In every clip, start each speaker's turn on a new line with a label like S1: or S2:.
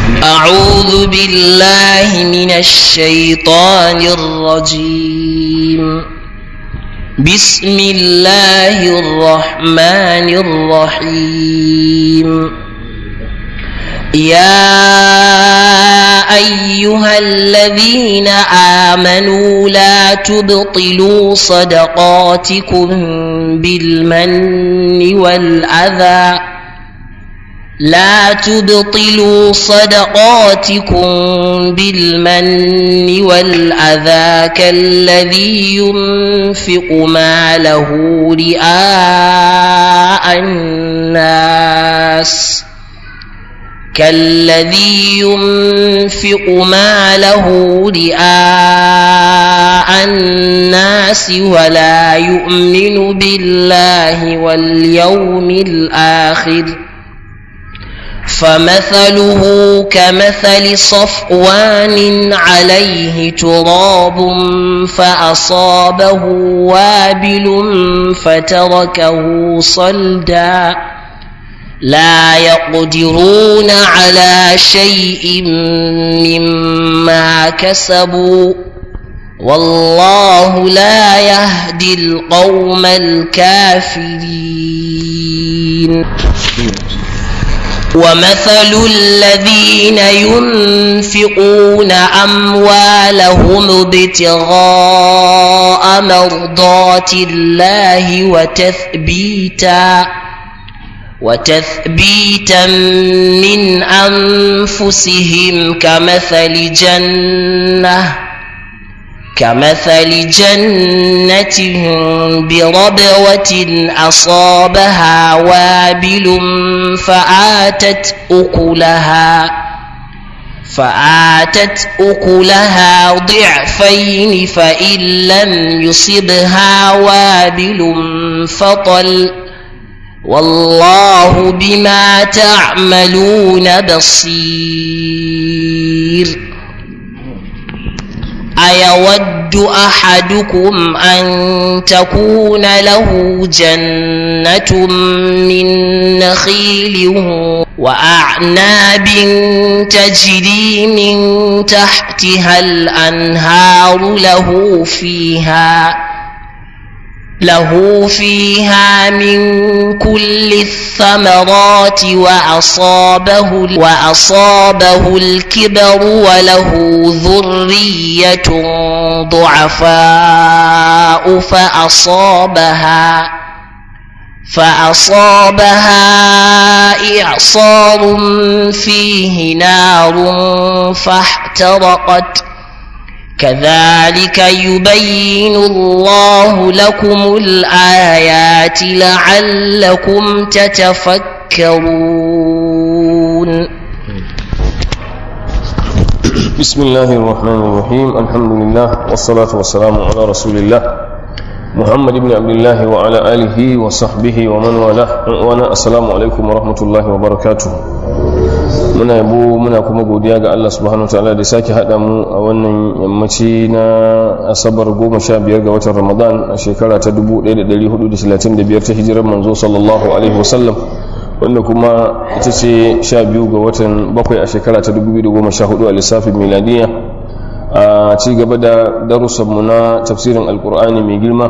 S1: أعوذ بالله من الشيطان الرجيم. بسم الله الرحمن الرحيم. يا أيها الذين آمنوا لا تبطلوا صدقاتكم بالمن والأذى كالذي ينفق ماله رئاء الناس ولا يؤمن بالله واليوم الآخر فمثله كمثل صفوان عليه تراب فأصابه وابل فتركه صلدا لا يقدرون على شيء مما كسبوا والله لا يهدي القوم الكافرين. ومثل الذين ينفقون أموالهم ابتغاء مرضات الله وتثبيتا من أنفسهم كمثل جنة بربوة أصابها وابل فآتت أكلها ضعفين فإن لم يصبها وابل فطل والله بما تعملون بصير. أيود أحدكم أن تكون له جنة من نخيل وأعناب تجري من تحتها الأنهار له فيها من كل الثمرات وأصابه الكبر وله ذرية ضعفاء فأصابها إعصار فيه نار فاحترقت كذلك يبين الله لكم الآيات لعلكم تتفكرون.
S2: بسم الله الرحمن الرحيم. الحمد لله والصلاة والسلام على رسول الله محمد بن عبد الله وعلى آله وصحبه ومن والاه. السلام عليكم ورحمة الله وبركاته. muna yabo muna kuma godiya ga Allah subhanahu wataala da sake hada mu a wannan yammaci na asabar 15 ga watan Ramadan a shekara ta 1435 ta hijirar manzo sallallahu alaihi wasallam, wanda kuma ita ce 12 ga watan 7 a shekara ta 2014 a lissafin miladiya. A ci gaba da darussan mu na tafsirin alqur'ani mai girma,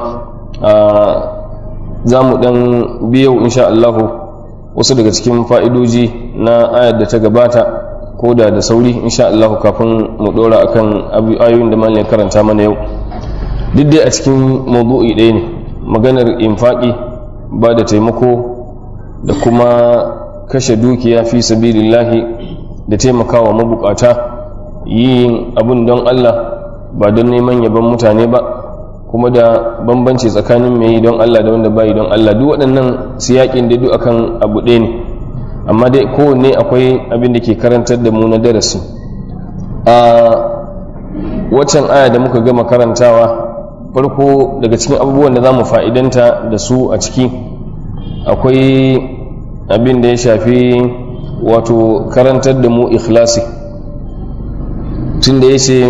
S2: za mu dan biyo insha Allah wasu daga cikin fa'idoji na ayar da ta gabata ko da sauri insha Allah kafin mu dora akan ayoyin da malamin karanta mana yau. Duk dai a cikin mawdu'i ɗaya ne, maganar infaqi, ba da taimako da kuma kashe dukiya fi sabilillahi da taimakawa mabukata, yin abun don Allah ba don neman yaban mutane ba, kuma da bambanci tsakanin mai yi don Allah da wanda bai don Allah. Duk waɗannan siyaƙin da duk akan abu ɗaya ne, amma dai kowanne akwai abin da ke karantar da mu na darasi. A waccan aya da muka gama karantawa, farko daga cikin abubuwan da za mu fa'idanta da su a ciki akwai abin da ya shafi wato karantar da mu ikhlasi, tun da ya ce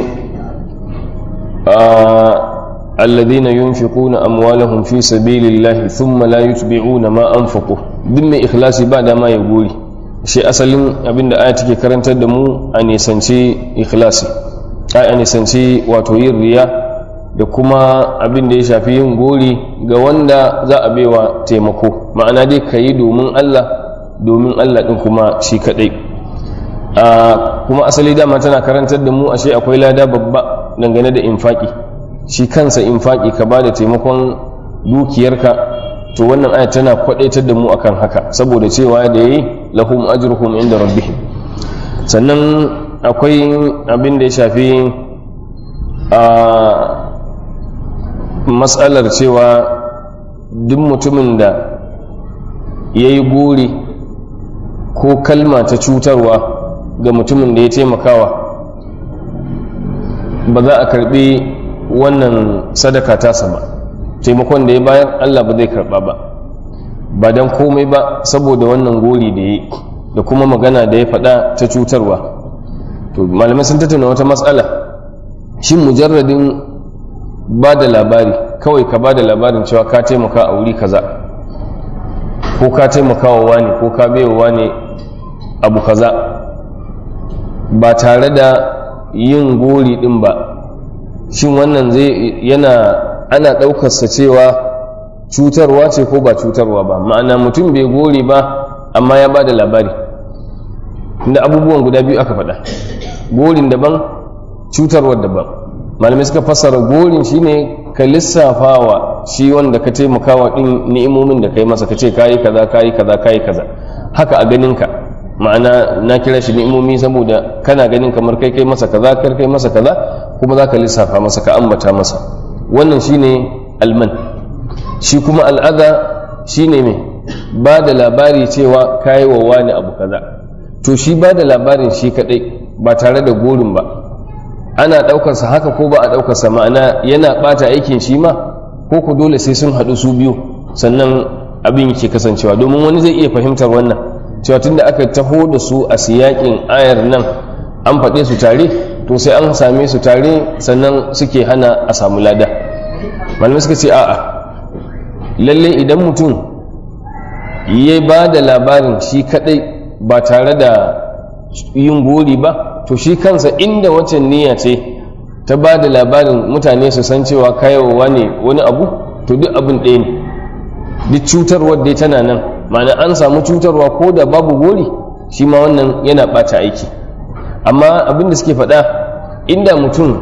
S2: الذين ينفقون أموالهم في سبيل الله ثم لا يتبعون ما أنفقوا. duk mai ikhlasi ba da ma ya gori, shi asalin abinda aya take karantar da mu a nisanci ikhlasi, a nisanci wato yin riya da kuma abin da ya shafi yin gori ga wanda za a baiwa taimako, ma'ana dai ka yi domin Allah ɗin kuma shi kaɗai. Kuma asali dama tana karantar da mu ashe akwai lada babba dangane da infaki, shi kansa infaki ka ba da taimakon dukiyarka, to wannan aya tana kwadaitar da mu akan haka saboda cewa da yayi lahum ajruhum inda rabbihim. Sannan akwai abin da ya shafi matsalar cewa duk mutumin da ya yi gori ko kalma ta cutarwa ga mutumin da ya taimakawa, ba za a karbi wannan sadaka tasa ba, taimakon da ya bayar Allah ba zai karba ba don komai ba saboda wannan gori da ya yi da kuma magana da ya faɗa ta cutarwa. To malamai sun tattauna wata matsala, shin mujarradin ba da labari kawai, ka ba da labarin cewa ka taimaka a wuri kaza ko ka taimaka wa wani ko ka baiwa wani abu kaza ba tare da yin gori din ba, shin wannan ana ɗaukarsa cewa cutarwa ce ko ba cutarwa ba? Ma'ana mutum bai gori ba amma ya ba da labari, inda abubuwan guda biyu aka faɗa, gorin daban cutarwar daban. Malamai suka fassara gorin shine ka lissafawa shi wanda ka taimakawa din ni'imomin da kai masa, ka ce kayi kaza kayi kaza kayi kaza haka a ganinka, ma'ana na kira shi ni'imomi saboda kana ganin kamar kai masa kaza kai masa kaza, kuma za ka lissafa masa ka ambata masa. Wannan shine alman. Shi kuma al'adha shine mai ba da labari cewa kayi wa wani abu kaza, to shi ba da labarin shi kadai ba tare da gorin ba, ana ɗaukarsa haka ko ba a ɗaukarsa, ma'ana yana ɓata aikin shi ma ko ku dole sai sun haɗu su biyu sannan abin yake kasancewa? Domin wani zai iya fahimtar wannan cewa tunda aka taho da su a siyakin ayar nan an faɗe su tare, to sai an same su tare sannan suke hana a samu lada. Malamai suka ce a'a, lalle idan mutum ya ba da labarin shi kaɗai ba tare da yin gori ba, to shi kansa inda waccan niyya ce ta ba da labarin mutane su san cewa kayowa ne wani abu, to duk abin ɗaya ne, duk cutarwar dai tana nan, ma'ana an samu cutarwa ko da babu gori, shi ma wannan yana ɓata aiki. Amma abin da suke faɗa, inda mutum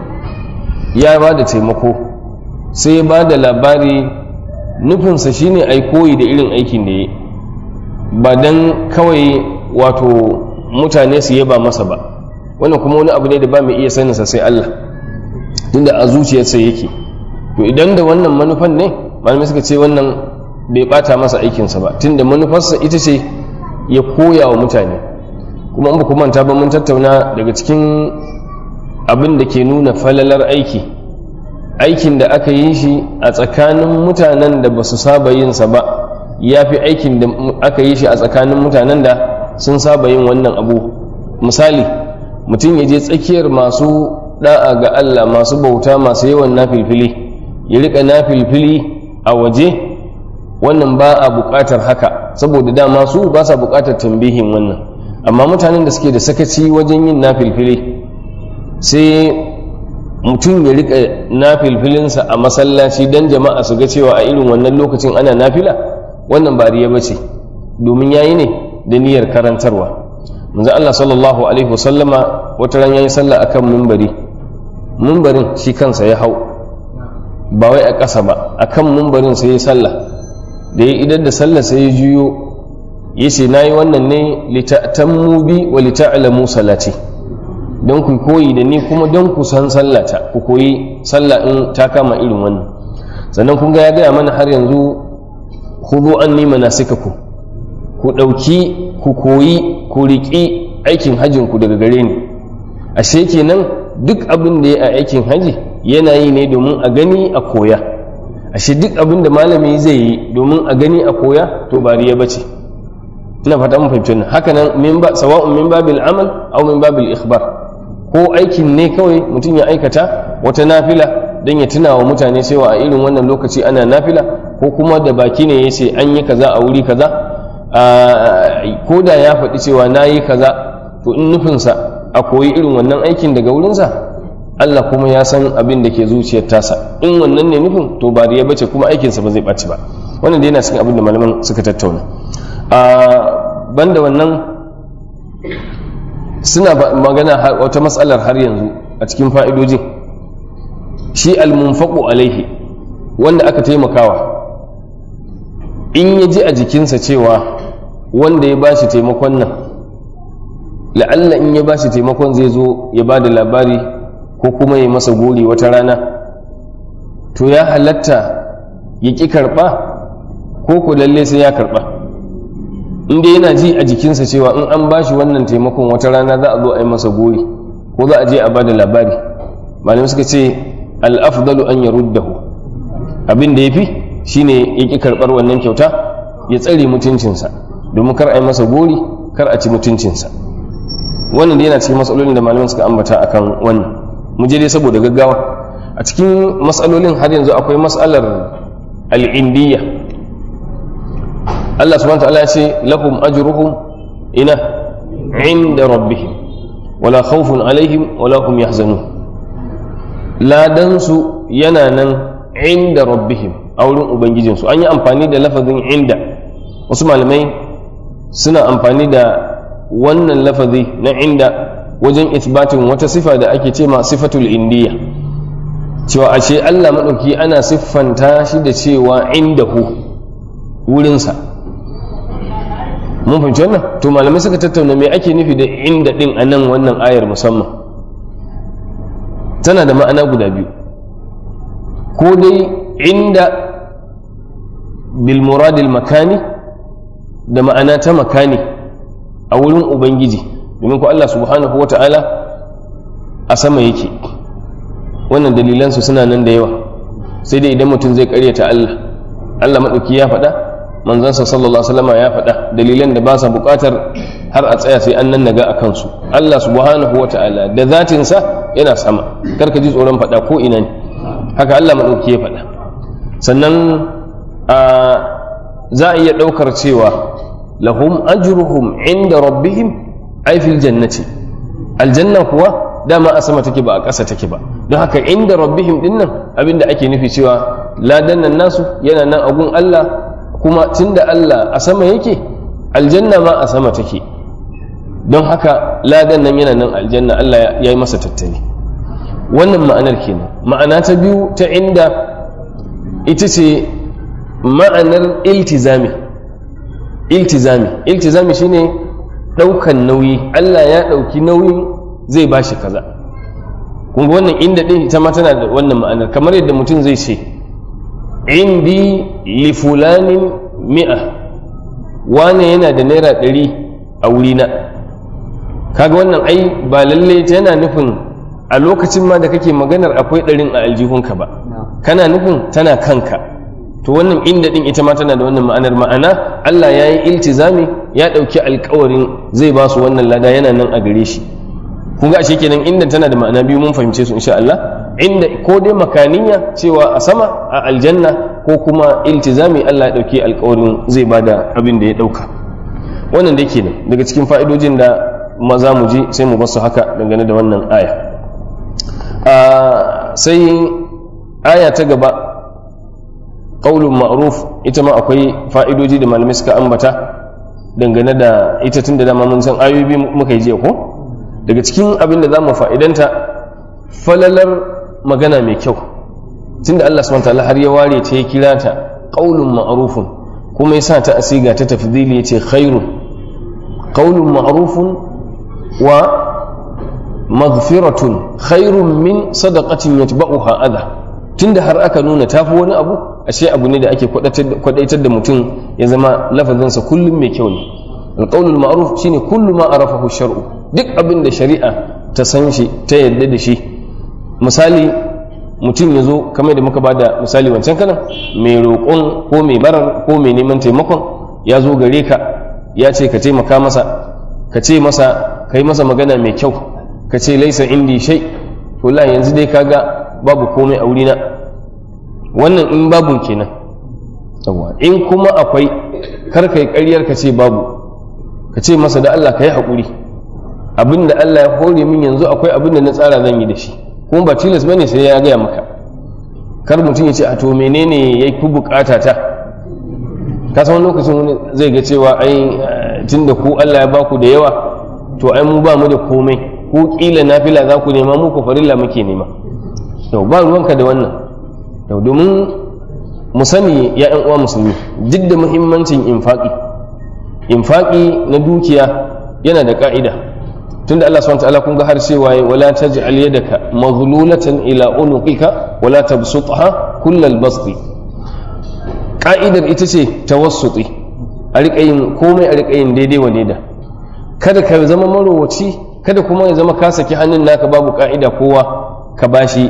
S2: ya ba da taimako sai ya ba da labari nufinsa shine ai koyi da irin aikin da ya yi, ba don kawai wato mutane su yaba masa ba, wannan kuma wani abu ne da ba mai iya saninsa sai Allah, tunda a zuciyarsa yake. To idan da wannan manufan ne, malamai suka ce wannan bai bata masa aikinsa ba, tunda manufarsa ita ce ya koya wa mutane. Kuma in ba kuma manta ba, mun tattauna daga cikin abin da ke nuna falalar aikin da aka yi shi a tsakanin mutanen da ba su saba yinsa ba, ya fi aikin da aka yi shi a tsakanin mutanen da sun saba yin wannan abu. Misali, mutum ya je tsakiyar masu da'a ga Allah, masu bauta, masu yawan nafilfili, ya rika nafilfili a waje, wannan ba a buƙatar haka, saboda dama su ba sa buƙatar tambihin wannan. Amma mutanen da suke da sakaci wajen yin nafilfili, sai mutum ya rika nafilfilinsa a masallaci don jama'a su ga cewa a irin wannan lokacin ana nafila, wannan ba riya bace, domin yayi ne da niyyar karantarwa. Manzo Allah sallallahu alaihi wasallama wata ran yayi sallah akan mimbarin shi kansa ya hau, ba wai a ƙasa ba, akan mimbarin sai ya sallah. Da ya idan da sallah sai ya juyo yace nayi wannan ne lita'tammu bi wa lita'lamu salati, don ku koyi da ni kuma don ku san sallata, ku koyi sallah in ta kama irin wannan. Sannan kun ga ya gaya mana har yanzu khudhu anni manasikakum, ku ɗauki ku koyi ku riƙi aikin hajjinku daga gare ni. Ashe kenan duk abin da ya a aikin haji yana yi ne domin a gani a koya. Ashe duk abin da malami zai yi domin a gani a koya, to ba riya bace. Ina fata mun fahimci wannan. Haka nan sawa'un min babil amal aw min babil ikhbar, ko aikin ne kawai mutum ya aikata wata nafila don ya tuna wa mutane cewa a irin wannan lokaci ana nafila, ko kuma da baki ne ya ce an yi kaza a wuri kaza, ko da ya faɗi cewa na yi kaza, to in nufinsa a koyi irin wannan aikin daga wurinsa, Allah kuma ya san abin da ke zuciyar tasa. In wannan ne nufin, to ba riya bace kuma aikinsa ba zai ɓaci ba. Wannan dai yana cikin abin da malaman suka tattauna. Banda wannan suna magana wata matsalar har yanzu a cikin fa'idojin. Shi al-munfaqu alaihi, wanda aka taimakawa, in ya ji a jikinsa cewa wanda ya bashi taimakon nan, la'alla in ya bashi taimakon zai zo ya ba da labari ko kuma ya masa gori wata rana, to ya halatta ya ƙi karɓa ko ku lalle sai ya karɓa. Inda yana ji a jikinsa cewa in an bashi wannan taimakon wata rana za a zo a yi masa gori ko za a je a ba da labari, malamai suka ce al'afdalu an ya ruddahu, abin da ya fi shi ne ya ƙi karɓar wannan kyauta, ya tsare mutuncinsa domin kar a yi masa gori, kar a ci mutuncinsa. Wannan da yana cikin matsalolin da malamai suka ambata akan wannan. Mu je dai saboda gaggawa, a cikin matsalolin har yanzu akwai matsalar al'indiyya. Allah subhanahu wa ta'ala ya ce lahum ajruhum inda rabbihim wala khawfun alaihim wala hum yahzanun. Ladansu yana nan inda rabbihim, a wurin ubangijinsu. An yi amfani da lafazin inda, wasu malamai suna amfani da wannan lafazi na inda wajen isbatin wata sifa da ake ce ma sifatul indiyya, cewa ashe Allah maɗauki ana siffanta shi da cewa indahu, wurinsa. Mun fahimci wannan? To malamai suka tattauna me ake nufi da inda ɗin a nan wannan ayar musamman. Tana da ma'ana guda biyu, ko dai inda bil muradil makani, da ma'ana ta makani a wurin ubangiji, domin ko Allah subhanahu wata'ala a sama yake. Wannan dalilansu suna nan da yawa, sai dai idan mutum zai karyata Allah maɗauki ya faɗa, manzansa sallallahu alaihi wasallam ya faɗa, dalilan da ba sa buƙatar har a tsaya sai an nan naga a kansu. Allah subhanahu wata'ala da zatinsa yana sama, kar ka ji tsoron faɗa ko ina ne, haka Allah maɗauki ya faɗa. Sannan za a iya ɗaukar cewa lahum ajruhum inda rabbihim ay fil jannati, aljanna kuwa dama a sama take ba a ƙasa take ba, don haka inda rabbihim dinnan abinda ake nufi cewa ladan nan nasu yana nan a gun Allah, kuma tunda Allah a sama yake, aljanna ma a sama take, don haka ladan nan yana nan aljanna, Allah ya yi masa tattali. Wannan ma'anar kenan. Ma'ana ta biyu ta inda ita ce ma'anar iltizami. Iltizami shine ɗaukan nauyi, Allah ya ɗauki nauyin zai bashi kaza. Kun ga wannan inda ɗin ita ma tana da wannan ma'anar, kamar yadda mutum zai ce indi li fulanin mi'a, wane yana da naira 100 a wurina. Kaga wannan ai ba lalle yana nufin a lokacin ma da kake maganar akwai 100 a aljihunka ba, kana nufin tana kanka. To wannan inda din ita ma tana da wannan ma'anar. Ma'ana Allah ya yi iltizami, ya ɗauki alkawarin zai ba su wannan lada, yana nan a gare shi. Kun ga ashe kenan inda tana da ma'ana biyu, mun fahimce su insha Allah. Inda ko dai makaniya cewa a sama a aljanna, ko kuma iltizami Allah ya ɗauki alkawarin zai ba da abin da ya ɗauka. Wannan da kenan daga cikin fa'idojin da maza mu ji, sai mu basu haka dangane da wannan aya. Sai aya ta gaba, qaulun ma'ruf, ita ma akwai fa'idoji da malamai suka ambata dangane da ita, tun da dama mun san ayoyi muka yi jiya ko. Daga cikin abin da za mu fa'idanta, falalar magana mai kyau, tunda Allah subhanahu wa ta'ala har ya ware ta, ya kira ta qaulun ma'rufun, kuma ya sa ta asiga ta tafdili, ya ce khairun. Qaulun ma'rufun wa maghfiratun khairun min sadaqatin yatba'uha adha. Tunda har aka nuna tafi wani abu, ashe abu ne da ake kwadaitar da mutum ya zama lafazinsa kullum mai kyau ne. Alqaulul ma'ruf shine kullu ma arafahu shar'u, duk abin da shari'a ta san shi, ta yarda da shi. Misali, mutum ya zo kamar da muka bada misali wancan kanan, mai roƙon ko mai barar ko mai neman taimakon ya zo gare ka, ya ce ka taimaka masa, ka ce masa, kai masa magana mai kyau, ka ce laisa indi shay, to la yanzu dai kaga babu komai a wurina. Wannan in babun kenan, in kuma akwai kar kai ƙaryar ka ce babu, ka ce masa da Allah ka yi haƙuri, abinda Allah ya hore min yanzu akwai abinda na tsara zan yi da shi, kuma ba tilas bane sai ya gaya maka. Kar mutum ya ce a to menene ya fi bukata ta, ka san lokacin wani zai ga cewa ai tunda ku Allah ya baku da yawa to ai mu ba mu da komai, ku kila nafila za ku nema, mu ku farilla muke nema. Yau ba ruwanka da wannan. Yau domin mu sani ya ƴan uwa musulmi, duk da muhimmancin infaqi na dukiya yana da ka'ida. Tunda Allah subhanahu wa ta'ala kun ga har cewa wala taj'al yadaka maghlulatan ila unuqika wala tabsutha kullal basti. Ka'idar ita ce tawassuti, a riƙa yin komai a riƙa yin daidai wa daida. Kada ka zama marowaci, kada kuma ya zama ka saki hannun naka babu ka'ida kowa ka bashi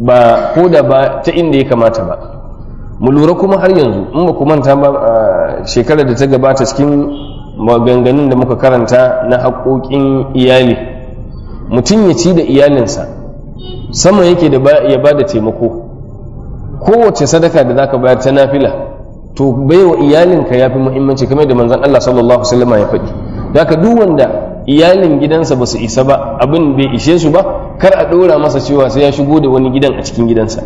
S2: ba ko da ba ta inda ya kamata ba. Mu lura kuma har yanzu in ba ku manta ba shekarar da ta gabata cikin maganganun da muka karanta na haƙoƙin iyali, mutum ya ci da iyalinsa sama yake da ya ba da taimako. Kowace sadaka da zaka bayar ta nafila to baiwa iyalinka ya fi muhimmanci, kamar da manzon Allah sallallahu alaihi wasallam ya faɗi. Haka duk wanda iyalin gidansa ba su isa ba, abin bai ishe su ba, kar a ɗora masa cewa sai ya shigo da wani gidan a cikin gidansa.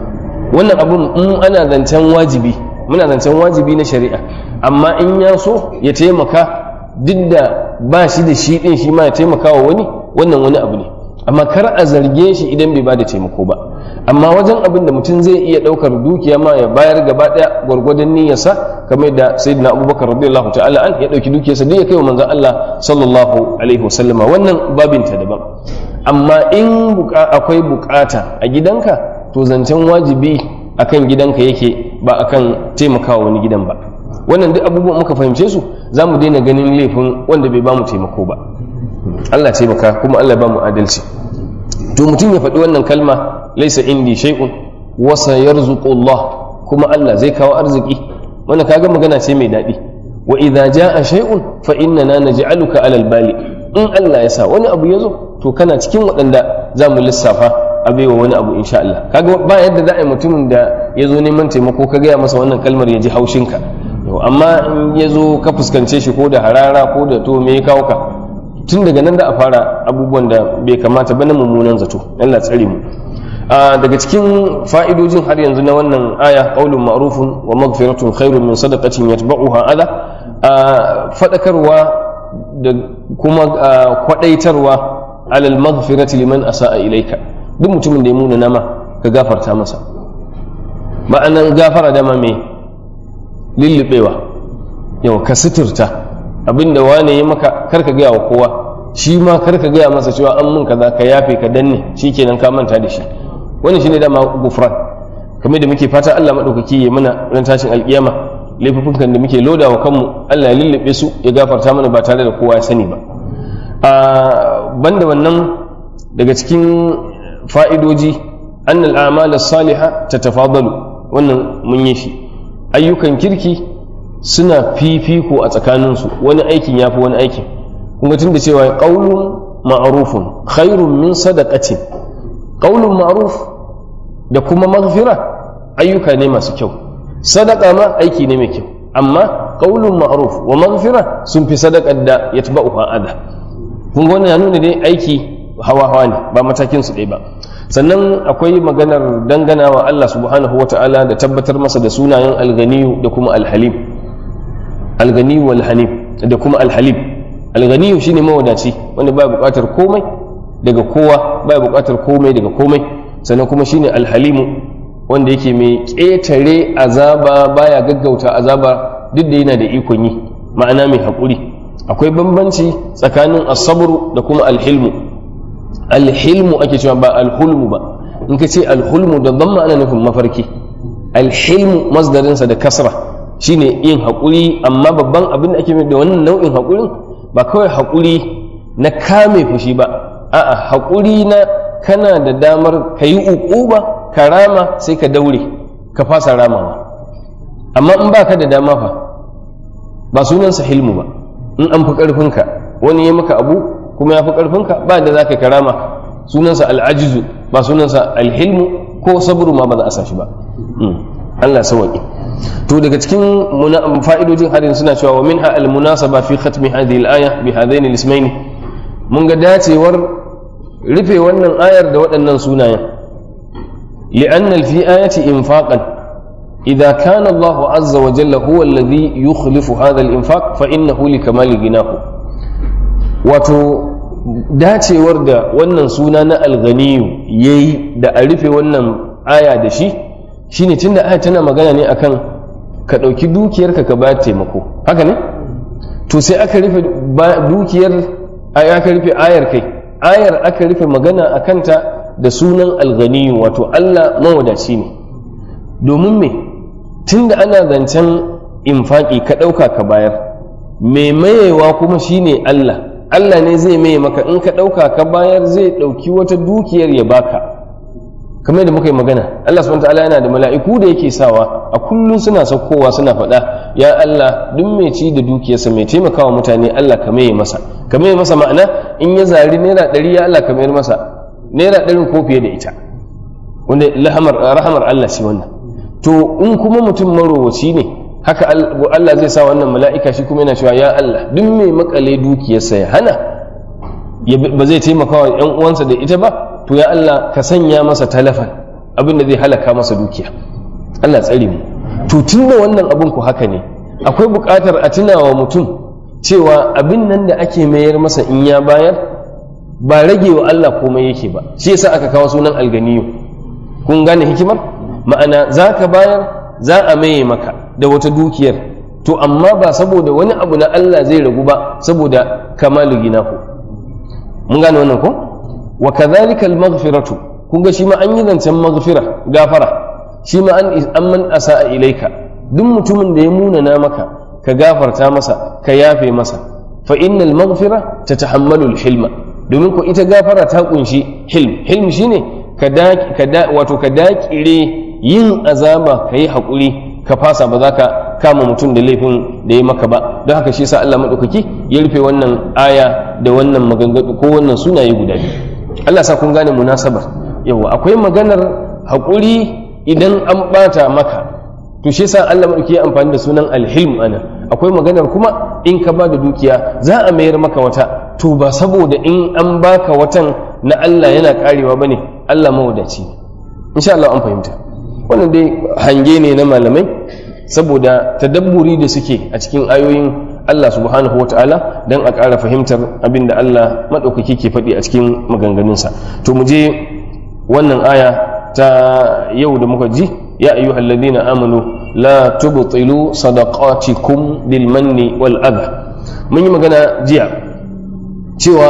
S2: Wannan abin in ana zancen wajibi, muna zancen wajibi na shari'a, amma in ya so ya taimaka duk da ba shi da shi ɗin shi ma ya taimaka wa wani, wannan wani abu ne, amma kar a zarge shi idan bai ba da taimako ba. Amma wajen abin da mutum zai iya ɗaukar dukiya ma ya bayar gaba ɗaya gwargwadon niyyarsa, kamar da sayyidina Abubakar radiyallahu ta'ala an ya ɗauki dukiyarsa duk ya kai wa manzon Allah sallallahu alaihi wasallama, wannan babinta daban. Amma in akwai bukata a gidanka to zancen wajibi akan gidanka yake, ba akan taimakawa wani gidan ba. Wannan duk abubuwan muka fahimce su, za mu daina ganin laifin wanda bai ba mu taimako ba. Allah taimaka kuma Allah ba mu adalci. To mutum ya faɗi wannan kalma, laisa indi shay'un wa sayarzuqu Allah, kuma Allah zai kawo arziki, wannan kaga magana ce mai daɗi. Wa idza jaa shay'un fa innana naj'aluka 'alal bali, in Allah ya sa wani abu ya zo to kana cikin waɗanda za mu lissafa a baiwa wani abu insha Allah. Kaga ba yadda za a yi mutumin da ya zo neman taimako ka gaya masa wannan kalmar ya ji haushinka, amma in ya zo ka fuskance shi ko da harara ko da to me ya kawo ka, tun daga nan da a fara abubuwan da bai kamata ba na mummunan zato. Allah tsare mu. Daga cikin fa'idojin har yanzu na wannan aya, qaulun ma'rufun wa maghfiratun khairun min sadaqatin yatba'uha adha, fadakarwa da kuma kwadaitarwa alal maghfirati liman asa'a ilayka. Duk mutumin da ya muna nama ka gafarta masa. Ma'anan gafara dama me lillibewa, yau ka suturta abinda wane ya maka, karka gaya wa kowa, shi ma karka gaya masa cewa an mun kaza, ka yafe ka danne, shikenan ka manta da shi. Wannan shine dama gufran, kamar da muke fata Allah madaukaki ya mana ran tashin alkiyama laifukan da muke loda wa kanmu, Allah ya lullube su ya gafarta mana ba tare da kowa ya sani ba. Banda wannan, daga cikin fa'idoji annal a'mal as-salihah tatafadalu, wannan mun yi shi. Ayyukan kirki suna fifiko a tsakaninsu, wani aikin yafi wani aikin. Kun ga tunda cewa qaulun ma'rufun khairun min sadaqatin, qaulun ma'ruf da kuma maghfira ayyuka ne masu kyau, sadaqa ma aiki ne mai kyau, amma qaulun ma'ruf wa maghfira sun fi sadaqar da yatba'uha adha. Kun ga wannan ya nuna dai aiki hawa ne, ba matakin su ɗaya ba. Sannan akwai maganar dangana wa Allah subhanahu wata'ala da tabbatar masa da sunayen alganiyu da kuma alhalim. Alganiyu wal halim da kuma alhalim. Alganiyu shine mawadaci wanda baya buƙatar komai daga kowa, baya buƙatar komai daga komai. Sannan kuma shine alhalimu wanda yake mai ƙetare azaba, baya gaggauta azaba duk da yana da ikon yi, ma'ana mai haƙuri. Akwai bambanci tsakanin as-sabru da kuma alhilmu. Alhilmu ake cewa ba alhulmu ba. In ka ce alhulmu da dhamma ana nufin mafarki. Alhilmu masdarinsa da kasra shine yin haƙuri, amma babban abin da ake da wannan nau'in haƙurin ba kawai haƙuri na kame fushi ba, a'a haƙuri na kana da damar ka yi uquba ka rama sai ka daure ka fasa ramawa. Amma in baka da dama fa ba sunansa hilmu ba. In an fi ƙarfinka, wani ya maka abu kuma ya fi ƙarfinka, ba da za ka karama, sunansa al'ajizu ba sunansa alhilmu, ko sabru ma ba za a sa shi ba. Allah sawaƙi. to daga cikin fa'idojin hadin suna cewa wa minha al-munasaba fi khatmi hadhihi al-aya bi hadain al-ismayn, mun ga dacewar rufe wannan ayar da waɗannan sunayen li'anna fi ayati infaqan idza kana Allahu azza wa jalla huwa alladhi yukhlifu hadha al-infaq fa innahu likamali ghinahu. Wato dacewar da wannan suna na al-ghaniyu yayi da a rufe wannan aya da shi shine tunda aya tana magana ne akan ka ɗauki dukiyarka ka ba taimako, haka ne? To sai aka rufe dukiyar, aka rufe ayar kai, ayar aka rufe magana a kanta da sunan alganiyu, wato Allah mawadaci ne. Domin me, tun da ana zancen infaki ka ɗauka ka bayar, mai mayewa kuma shine Allah, Allah ne zai maye maka, in ka ɗauka ka bayar zai ɗauki wata dukiyar ya baka. Kamar da muka yi magana, Allah subhanahu wa ta'ala yana da mala'iku da yake sawa a kullum suna saukowa suna faɗa, ya Allah duk mai ci da dukiyarsa mai taimakawa mutane Allah ka maye masa, ka maye masa ma'ana in ya zari naira 100 ya Allah ka mayar masa naira 100 ko fiye da ita, wanda rahamar Allah ce wannan. To in kuma mutum marowaci ne, haka Allah zai sa wannan mala'ika shi kuma yana cewa ya Allah duk mai makale dukiyarsa ya hana, ba zai taimakawa ‘yan uwansa da ita ba, to ya Allah ka sanya masa talafan abinda zai halaka masa dukiya. Allah tsare mu. To tunda wannan abin ku haka ne, akwai buƙatar a tunawa mutum cewa abin nan da ake mayar masa in ya bayar ba rage wa Allah komai yake ba, shi yasa aka kawo sunan alganiyu. Kun gane hikimar? Ma'ana za ka bayar za a maye maka da wata dukiyar, to amma ba saboda wani abu na Allah zai ragu ba, saboda kamalu ginahu. Mun gane wannan ko? Wa kadhalika al-maghfiratu, kun ga shi ma an yi zancen maghfira, gafara, shi ma an man asaa ilaika, duk mutumin da ya munana maka ka gafarta masa ka yafe masa, fa innal maghfira tatahammalu al-hilma, domin ko ita gafara ta kunshi hilm shine ka dakire yin azaba ka yi haƙuri ka fasa, ba za ka kama mutum da laifin da ya maka ba. Don haka shi yasa Allah madaukaki ya rufe wannan aya da wannan maganganu ko wannan sunaye guda biyu. Allah sa kun gane munasabar. Yawa akwai maganar haƙuri idan an ɓata maka, to shi yasa Allah madauki ya amfani da sunan alhilm ana. Akwai maganar kuma in ka ba da dukiya za a mayar maka wata, to ba saboda in an baka watan na Allah yana karewa bane, Allah mawadaci. Insha Allah an fahimta. Wannan dai hange ne na malamai saboda tadabburi da suke a cikin ayoyin Allah subhanahu wata'ala don a ƙara fahimtar abin da Allah maɗaukaki ke faɗi a cikin maganganunsa. To mu je wannan aya ta yau da muka ji, ya ayyuhal ladina amanu la tubtilu sadaqatikum bil manni wal adha. Mun yi magana jiya cewa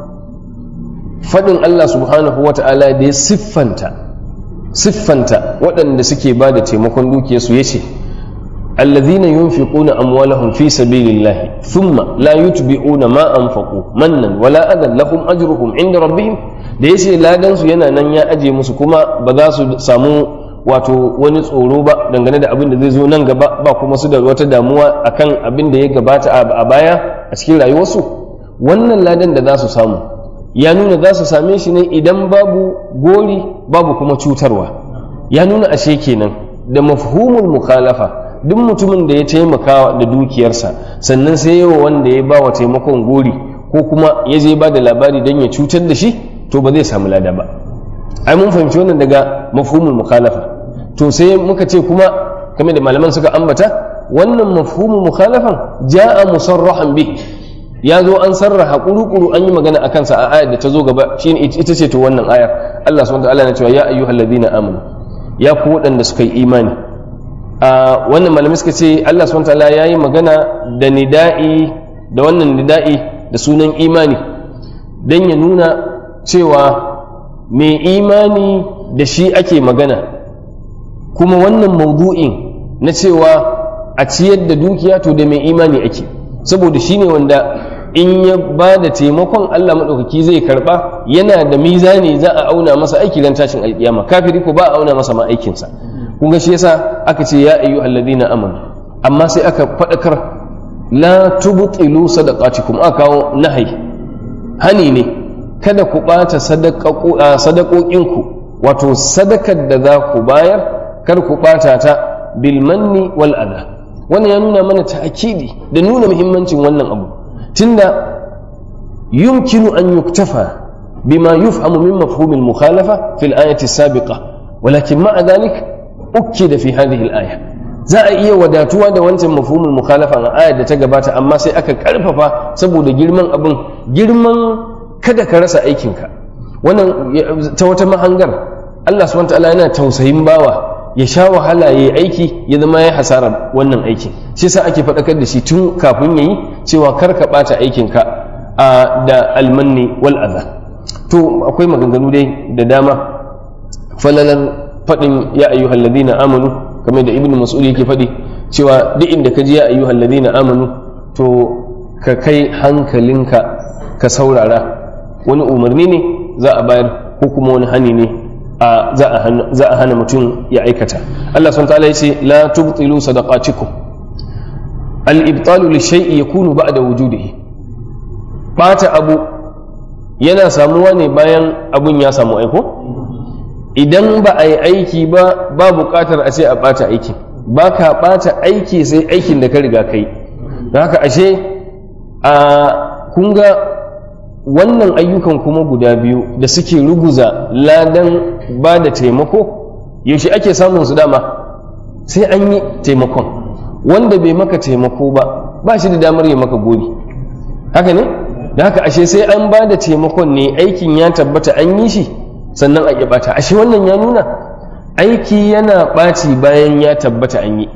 S2: faɗin Allah subhanahu wata'ala da ya siffanta waɗanda suke ba da taimakon dukiyarsu yace الذين ينفقون أموالهم في سبيل الله ثم لا يتبعون ما أنفقوا منا ولا أذى لهم أجرهم عند ربهم, da yace ladan su yana nan ya aje musu kuma ba za su samu wato wani tsoro ba dangane da abin da zai zo nan gaba, ba kuma su da wata damuwa akan abin da ya gabata a baya a cikin rayuwarsu. Wannan ladan da za su samu ya nuna za su same shi ne idan babu gori babu kuma cutarwa. Ya nuna ashe kenan da mafhumul mukhalafa, duk mutumin da ya taimaka da dukiyarsa sannan sai yawa wanda ya ba wa taimakon gori ko kuma ya je ba da labari don ya cutar da shi, to ba zai samu lada ba. Ai mun fahimci wannan daga mafhumul mukhalafa. To sai muka ce kuma kamar da malaman suka ambata, wannan mafhumul mukhalafan ja'a musarrahan bi, ya zo an sarraha kuru-kuru an yi magana a kansa a ayar da ta zo gaba, shine ita ce to wannan ayar. Allah subhanahu wa ta'ala na cewa ya ayyuhalladhina amanu, ya ku waɗanda suka yi imani. Wannan malamai suka ce Allah subhanahu wa ta'ala yayi magana da nida'i, da wannan nida'i da sunan imani dan ya nuna cewa mai imani da shi ake magana, kuma wannan maudu'in na cewa a ciyar da dukiya to da mai imani ake, saboda shine wanda in ya ba da taimakon Allah maɗaukaki zai karɓa, yana da mizani za a auna masa aiki ran tashin alƙiyama. Kafiri ko ba a auna masa ma aikinsa. Kun ga shi yasa aka ce ya ayyuhal ladina amanu, amma sai aka faɗakar la tubtilu sadaqatikum, aka kawo nahyi, hani ne kada ku ɓata sadaƙoƙinku, wato sadakar da za ku bayar kar ku ɓata ta bil manni wal adha. Wannan ya nuna mana ta'kidi da nuna muhimmancin wannan abu, tunda yumkinu an yuktafa bima yufhamu min mafhum al mukhalafa fi al ayati as-sabiqa, walakin ma'a dhalik ukida fi hadhihi al aya. Za a iya wadatuwa da wancan mafhumul mukhalafa a ayar da ta gabata, amma sai aka karfafa saboda girman abin, girman kada ka rasa aikinka. Wannan ta wata mahangar Allah subhanahu wa ta'ala yana tausayin bawa ya sha wahala ya yi aiki ya zama ya hasarar wannan aikin, shi yasa ake faɗakar da shi tun kafin ya yi cewa kar ka ɓata aikinka da almanni wal adha. To akwai maganganu dai da dama falalar faɗin ya ayyuhal ladina amanu, kamar da ibnu mas'ud yake faɗi cewa duk inda ka ji ya ayyuhal ladina amanu to ka kai hankalinka ka saurara, wani umarni ne za a bayar ko kuma wani hani ne za a hana mutum ya aikata. Allah subhanahu wa ta'ala yace la tubtilu sadaqatikum. Al-ibtalu li shay'i yakunu ba'da wujudihi. Bata abu yana samuwa ne bayan abun ya samu aiko. Idan ba a yi aiki ba buƙatar a ce a bata aiki, ba ka bata aiki sai aikin da ka riga kai. Don haka ashe kun ga wannan ayyukan kuma guda biyu da suke ruguza ladan ba da taimako, yaushe ake samun su dama sai an yi taimakon. Wanda bai maka taimako ba shi da damar ya maka gori, haka ne? Da haka ashe sai an ba da taimakon ne aikin ya tabbata an yi shi sannan a bata. Ashe wannan ya nuna aiki yana ɓaci bayan ya tabbata an yi.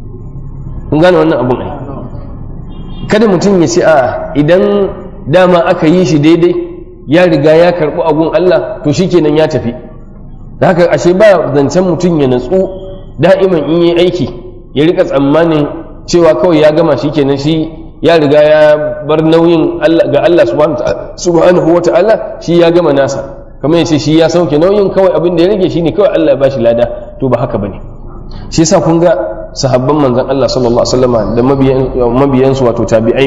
S2: kun gane wannan abun ai? Kada mutum ya ce a idan dama aka yi shi daidai ya riga ya karɓi abun Allah to shikenan ya tafi. Da haka ashe ba zancen mutum ya natsu da'iman in yi aiki ya rika tsammanin cewa kawai ya gama shikenan shi ya riga ya bar nauyin ga Allah subhanahu wa ta'ala, shi ya gama nasa, kamar ya ce shi ya sauke nauyin, kawai abin da ya rage shi ne kawai Allah ya bashi lada. To ba haka bane. Shi yasa kun ga sahabban manzon Allah sallallahu alaihi wasallam da mabiyansu wato tabi'ai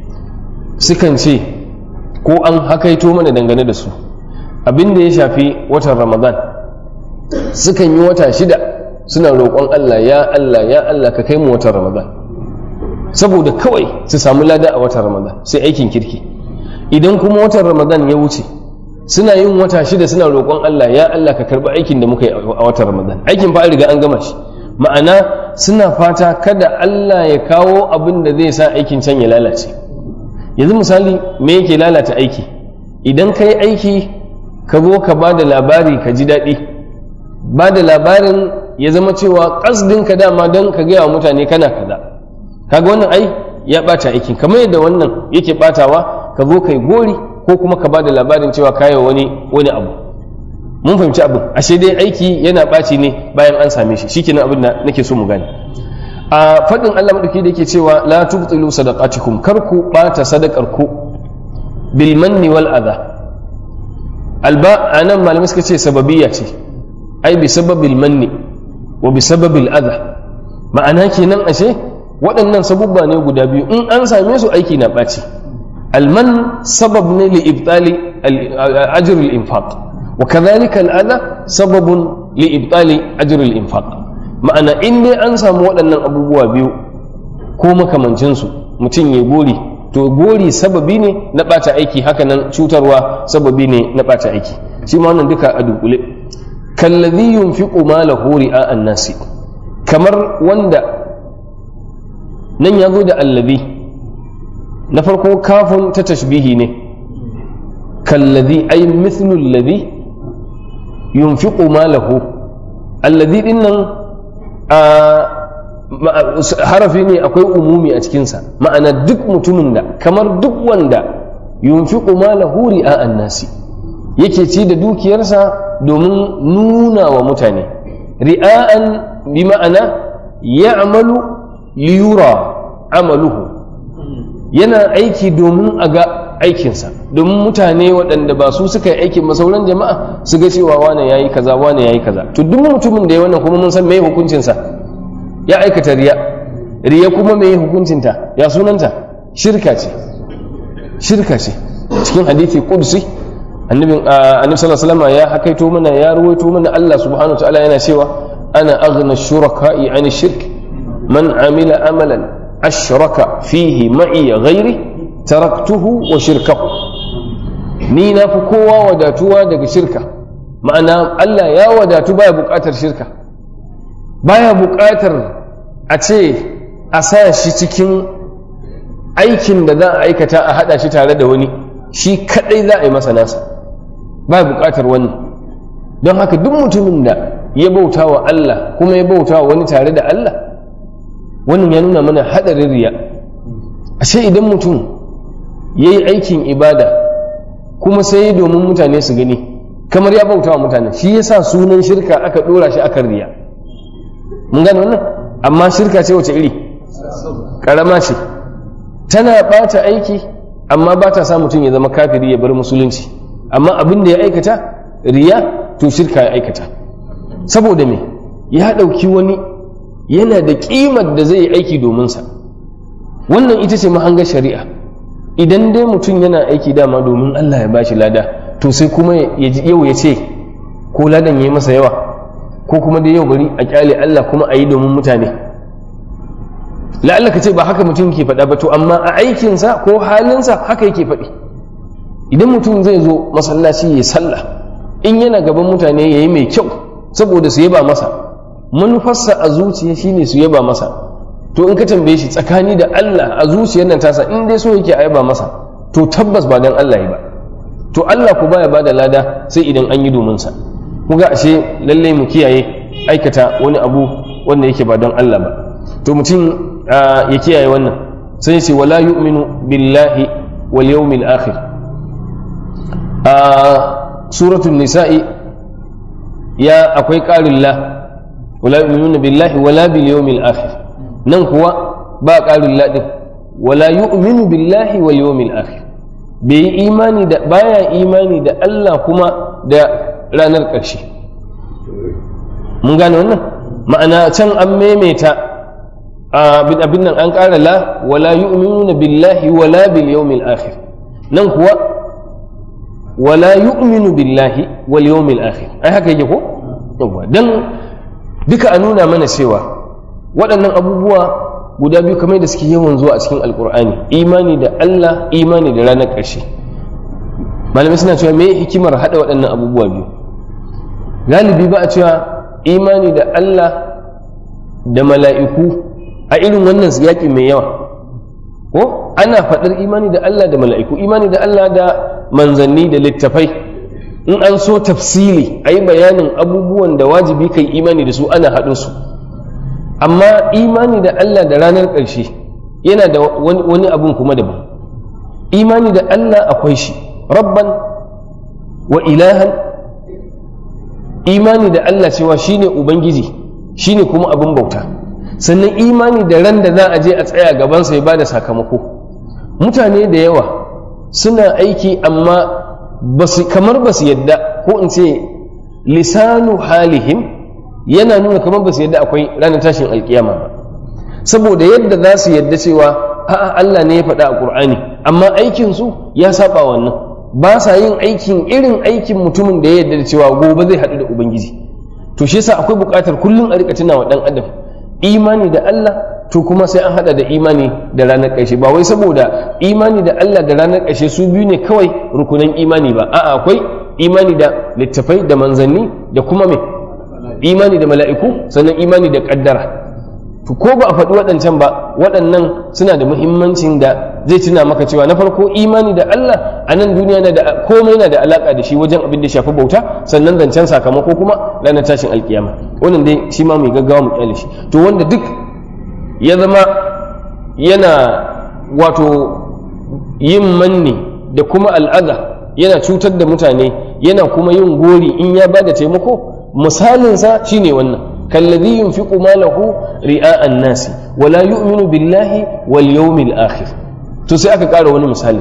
S2: sukan ce, ko an hakaito mana dangane da su, abin da ya shafi watan Ramadan sukan yi wata 6 suna roƙon Allah, ya Allah ya Allah ka kai mu watan Ramadan, saboda kawai su samu lada a watan Ramadan, sai aikin kirki. Idan kuma watan Ramadan ya wuce suna yin wata 6 suna roƙon Allah, ya Allah ka karɓi aikin da muka yi a watan Ramadan. Aikin fa riga an gama shi, ma'ana suna fata kada Allah ya kawo abin da zai sa aikin can ya lalace. Yanzu misali me yake lalata aiki? Idan ka yi aiki ka zo ka ba da labari ka ji daɗi, ba da labarin ya zama cewa ƙasdinka dama don ka gaya wa mutane kana kaza, kaga wannan ai ya ɓata aikin. Kamar yadda wannan yake ɓatawa ka zo kai gori ko kuma ka ba da labarin cewa kayo wani abu. Mun fahimci abin, ashe dai aiki yana ɓaci ne bayan an same shi. Shikenan abin da nake so mu gane. A faɗin Allah madauki da yake cewa la tubtilu sadaqatikum, kar ku ɓata sadaqar ku bil manni wal adha. Alba anan malamai suka ce sababiyya ce, ai bi sababil manni wa bi sababil adha. Ma'ana kenan ashe waɗannan sabubba ne guda biyu, in an same su aiki na ɓaci. Alman sabab ne li ibtali ajr al infaq, wa kadhalika al adha sababun li ibtali ajr al infaq. Ma'ana in dai an samu waɗannan abubuwa biyu ko makamancin su, mutum ya gori, to gori sababi ne na ɓata aiki, haka nan cutarwa sababi ne na ɓata aiki. Shi ma wannan duka a dunkule. Kalladhi yunfiqu malahu ri'a an-nasi, kamar wanda nan ya zo da allazi, na farko kafin ta tashbihi ne, kallazi ay mithlu allazi yunfiqu malahu. Allazi din nan harafi ne akwai umumi a cikinsa, ma'ana duk mutumin da, kamar duk wanda yunfiqu malahu ri'a an-nasi, yake ci da dukiyarsa domin nuna wa mutane. Ri'a'an bi ma'ana ya'malu liyura amaluhu, yana aiki domin a ga aikinsa, domin mutane waɗanda ba su suka yi aikin masauran jama'a su ga cewa wane yayi kaza wane yayi kaza. To duk mutumin da ya wannan kuma mun san me hukuncinsa, ya aikata riya kuma me hukuncinta, ya sunanta? Shirka ce. Cikin hadisi qudsi annabi sallallahu alaihi wasallam ya hakaito mana, ya ruwaito mana Allah subhanahu wa ta'ala yana cewa ana aghna shuraka'i 'an shirk man amila amalan ashraka fihi ma'i ghairi taraktuhu wa shirkahu. Ni na fi kowa wadatuwa daga shirka, ma'ana Allah ya wadatu, baya buƙatar shirka, baya buƙatar a ce a sa shi cikin aikin da za a aikata a haɗa shi tare da wani, shi kaɗai za a yi masa nasa, baya buƙatar wannan. Don haka duk mutumin da ya bauta wa Allah kuma ya bauta wa wani tare da Allah, wannan ya nuna mana haɗarin riya. Ashe idan mutum ya yi aikin ibada kuma sai domin mutane su gani, kamar ya bauta wa mutane, shi yasa sunan shirka aka ɗora shi akan riya. Mun gane wannan? Amma shirka ce wace iri? Ƙarama ce, tana ɓata aiki amma ba ta sa mutum ya zama kafiri ya bar musulunci. Amma abin da ya aikata riya, to shirka ya aikata. Saboda me? Ya ɗauki wani yana da ƙimar da zai yi aiki domin sa. Wannan ita ce mahangar shari'a. Idan dai mutum yana aiki dama domin Allah ya bashi lada, to sai kuma yau ya ce ko ladan ya yi masa yawa, ko kuma dai yau bari a kyale Allah kuma a yi domin mutane. La'alla ka ce ba haka mutum ke faɗa ba, to amma a aikinsa ko halinsa haka yake faɗi. Idan mutum zai zo masallaci ya sallah, in yana gaban mutane ya yi mai kyau saboda su yaba masa, manufarsa a zuciya shine su yaba masa, to in ka tambaye shi tsakani da Allah a zuciyar nan tasa, in dai so yake a yaba masa, to tabbas ba dan Allah yi ba. To Allah ku baya bada lada sai idan an yi domin sa. Kuga ashe lalle mu kiyaye aikata wani abu wanda yake ba don Allah ba. To mutum ya kiyaye wannan, sai ce wala yu'minu billahi wal yawmil akhir. Suratul nisa'i ya akwai ƙarin la, wala yu'minuna billahi wala bil yawmil akhir. Nan kuwa ba ƙarin la din, wala yu'minu billahi wal yawmil akhir. Bai yi imani da, baya imani da Allah kuma da ranar ƙarshe. Mun gane wannan? Ma'ana can an maimaita abin nan an ƙara la, wala yu'minuna billahi wala bil yawmil akhir. Nan kuwa wala yu'minu billahi wal yawmil akhir. Ai haka yake ko? Yawwa, dan duka a nuna mana cewa waɗannan abubuwa guda biyu kamar da suke yawan zuwa a cikin alkur'ani, imani da Allah, imani da ranar ƙarshe. Malamai suna cewa me hikimar haɗa waɗannan abubuwa biyu? Galibi ba a cewa imani da Allah da mala'iku a irin wannan yaƙi mai yawa, ko ana faɗar imani da Allah da mala'iku, imani da Allah da manzanni da littafai. In an so tafsili a yi bayanin abubuwan da wajibi kai imani da su, ana haɗo su. Amma imani da Allah da ranar ƙarshe yana da wani abun kuma daban. Imani da Allah akwai shi, rabban wa ilahan. Imani da Allah cewa shine ubangiji, shine kuma abin bauta. Sannan imani da ran da za a je a tsaya gabansa ya ba da sakamako. Mutane da yawa suna aiki amma kamar ba su yadda, ko in ce lisanu halihim yana nuna kamar ba su yadda akwai ranar tashin alkiyama ba, saboda yadda za su yadda cewa a'a Allah ne ya faɗa a Ƙur'ani, amma aikinsu ya saba wannan. Ba sa yin aikin irin aikin mutumin da ya yadda da cewa gobe zai haɗu da Ubangiji. To shi yasa akwai buƙatar kullum a rika tuna wa ɗan adam imani da Allah, to kuma sai an hada da imani da ranar ƙarshe. Ba wai saboda imani da Allah da ranar ƙarshe su biyu ne kawai rukunan imani ba, a'a akwai imani da littafai da manzanni da kuma me imani da mala'iku, sannan imani da ƙaddara. To ko ba a faɗi waɗancan ba, waɗannan suna da muhimmancin da zai tuna maka cewa na farko imani da Allah a nan duniya na da komai na da alaƙa da shi wajen abin da shafi bauta, sannan zancen sakamako kuma ranar tashin alkiyama. Wannan dai shi ma mai gaggawa mu kyale shi. To wanda duk ya zama yana wato yin manni da kuma al'aza, yana cutar da mutane, yana kuma yin gori in ya ba da taimako, misalinsa shine wannan. kalladhi yunfiqu malahu ri'a an-nasi wa la yu'minu billahi wal yawmil akhir. To sai aka ƙara wani misali,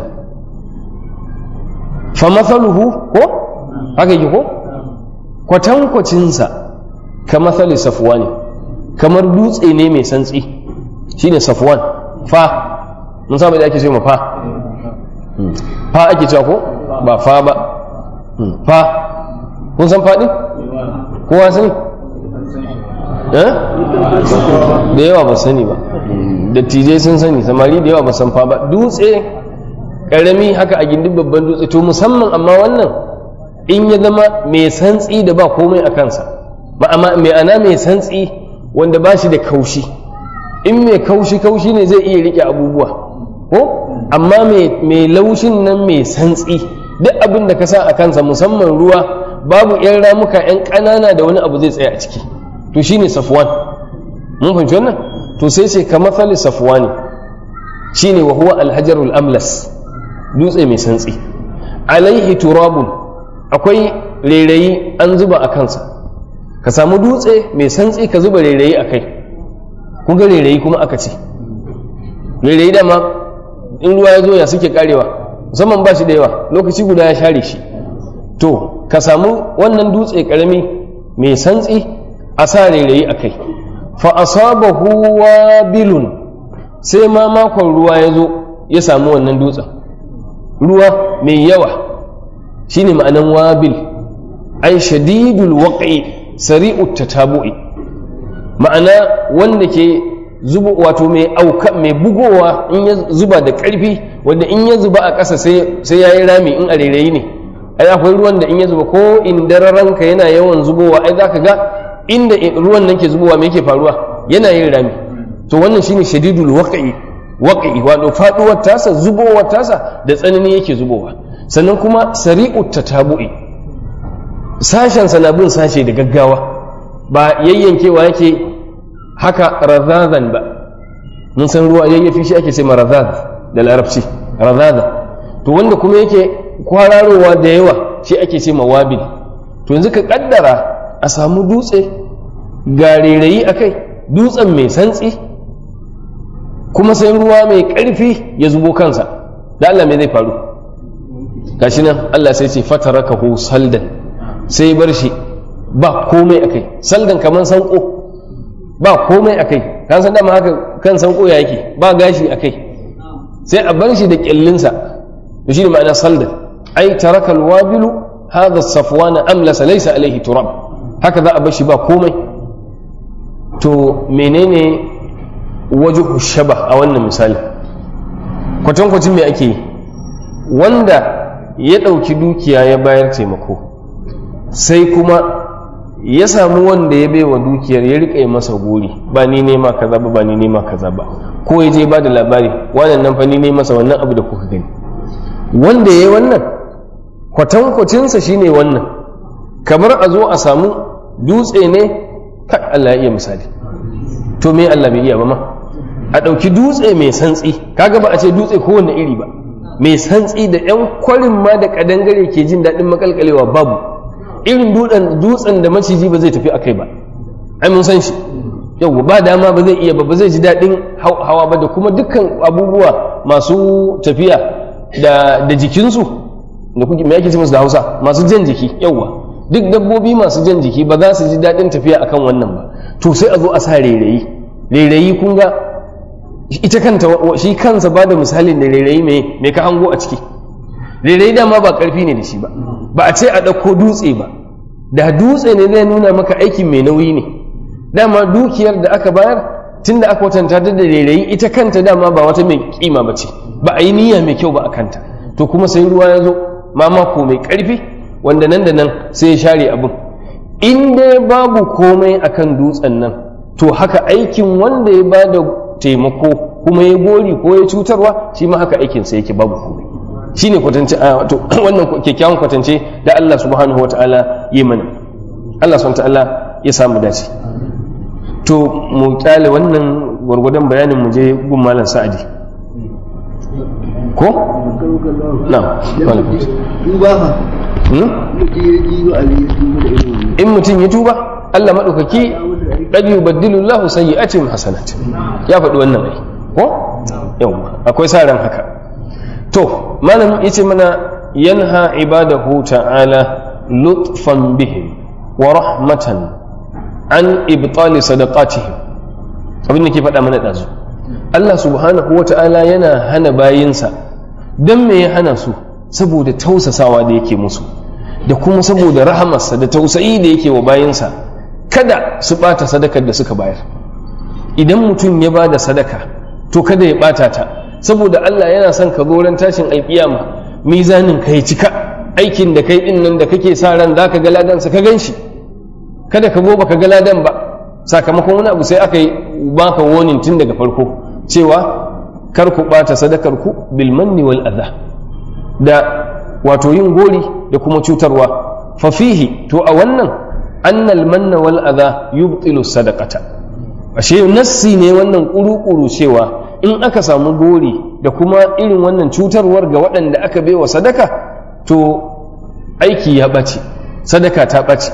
S2: fa mathaluhu, ko haka yake ko, kwatankwacinsa ka mathali safwani, kamar dutse ne mai santsi, shine safwan. Fa mun saba da ake ce ma fa ake cewa ko ba fa ba. Fa kun san faɗi kowa sani? da yawa ba sani ba, dattijai sun sani, samari da yawa ba san fa ba. Dutse karami haka a gindin babban dutse, to musamman amma wannan in ya zama mai santsi da ba komai a kansa, ma'ana mai santsi wanda ba shi da kaushi. In mai kaushi ne zai iya rike abubuwa ko, amma mai laushin nan mai santsi, duk abin da ka sa a kansa musamman ruwa, babu 'yan ramuka 'yan ƙanana da wani abu zai tsaya a ciki, to shine safwan. mun fahimci wannan? To sai ce ka mathali safwani, shine wa huwa alhajarul amlas, dutse mai santsi, alaihi turabun, akwai rairayi an zuba a kansa. Ka samu dutse mai santsi ka zuba rairayi a kai, kun ga rairayi kuma aka ce rairayi dama in ruwa ya zo ya suke karewa, musamman ba shi da yawa, lokaci guda ya share shi. To ka samu wannan dutse karami mai santsi a sa rairayi a kai, fa asabahu wabilun, sai ma makon ruwa ya zo ya samu wannan dutsen, ruwa mai yawa, shine ma'anan wabil, ai shadidul waqi sari'ut tatabu'i, ma'ana wanda ke zuba, wato mai bugowa in ya zuba da ƙarfi, wanda in ya zuba a ƙasa sai ya yi rami. In a rairayi ne, ai akwai ruwan da in ya zuba ko in dararanka yana yawan zubowa, ai za ka ga inda ruwan nan ke zubowa me yake faruwa, yana yin rami. To wannan shine shadidul waqi, wato faduwar tasa, zubowar tasa da tsanani yake zubowa. Sannan kuma sari'ut tatabu'i, sashen sana bin sashe da gaggawa, ba yayyankewa yake haka razazan ba. mun san ruwa yayyafi shi ake ce ma razaz da larabci, razaza. To wanda kuma yake kwararowa da yawa shi ake ce ma wabil. To yanzu ka kaddara a samu dutse ga rairayi akai, dutsen mai santsi, kuma sai ruwa mai ƙarfi ya zubo kansa, da Allah mai zai faru? Gashi nan Allah sai ce fatarakahu saldan, sai bar shi ba komai akai. Saldan kaman sanko, ba komai akai. Kan san dama haka kan sanko ya yake, ba gashi akai, sai a bar shi da kyallinsa. to shine ma'ana saldan, ai taraka alwabilu hadha as-safwana amlasa laysa alayhi turab, haka za a bar shi ba komai. To menene wajhu shabah a wannan misali? Kwatankwacin me ake yi? Wanda ya ɗauki dukiya ya bayar taimako, sai kuma ya samu wanda ya baiwa dukiyar ya riƙa masa gori, ba ni nema kaza ba, ba ni nema kaza ba, ko ya je ba da labari wannan nan fa ni ne masa wannan abu da kuka gani. Wanda ya yi wannan kwatankwacinsa shine wannan, kamar a zo a samu dutse ne, kan Allah ya iya misali. To me Allah bai iya ba ma? A ɗauki dutse mai santsi, kaga ba a ce dutse kowanne iri ba, mai santsi da 'yan kwarin ma da kadangare ke jin daɗin makalkalewa babu, irin dutsen da maciji ba zai tafi a kai ba, ai mun san shi. Yau ba dama ba zai iya ba zai ji daɗin hawa ba, da kuma dukkan abubuwa masu tafiya da jikinsu da kuke me yake ce musu da Hausa, masu jan jiki. Yauwa duk dabbobi masu jan jiki ba za su ji daɗin tafiya akan wannan ba. To sai a zo a sa rairayi kun ga ita kanta, shi kansa ba da misalin da rairayi mai ka hango a ciki. Rairayi dama ba ƙarfi ne da shi ba a ce a ɗauko dutse ba, da dutse ne zai nuna maka aikin mai nauyi ne. Dama dukiyar da aka bayar, tun da aka kwatanta da rairayi, ita kanta dama ba wata mai kima ba ce, ba a yi niyya mai kyau ba a kanta. To kuma sai ruwa ya zo mamako mai ƙarfi, wanda nan da nan sai ya share abin. In dai babu komai akan dutsen nan, to haka aikin wanda ya ba da taimako kuma ya gori ko ya cutarwa, shi ma haka aikinsa yake, babu komai. Shi ne kwatance, wannan kyakkyawan kwatance da Allah subhanahu wa ta'ala yi mana. Allah subhanahu wa ta'ala ya samu dace. To mu kyale wannan gwargwadon bayanin mu je gun malam Sa'adi ko? Na'am. In mutum ya tuba, Allah maɗaukaki qad yubaddilu Allahu sayyi'atihim hasanat, ya faɗi wannan ai ko? Yawa akwai sa ran haka. To malam yace mana yanha ibadahu ta'ala lutfan bihim wa rahmatan an ibtali sadaqatihim. Abin da ke faɗa mana ɗazu, Allah subhanahu wa ta'ala yana hana bayinsa. Don me ya hana su? Saboda tausasawa da yake musu, da kuma saboda rahamarsa da tausayi da yake wa bayinsa. kada su ɓata sadakar da suka bayar. Idan mutum ya ba da sadaka to kada ya ɓata ta, saboda Allah yana son ka goron tashin alƙiyama mizanin ka ya cika, aikin da kai ɗin nan da kake sa ran za ka ga ladansa ka gan shi, kada ka goba ka ga ladan ba, sakamakon wani abu sai aka yi baka warning tun daga farko cewa kar ku ɓata sadakar ku bil manni wal adha, da wato yin gori da kuma cutarwa. fa fihi, to a wannan annal manna wal adha yubtilu sadaqata, ashe nassi ne wannan kuru-kuru cewa in aka samu gori da kuma irin wannan cutarwar ga waɗanda aka baiwa sadaka to aiki ya ɓace, sadaka ta ɓace.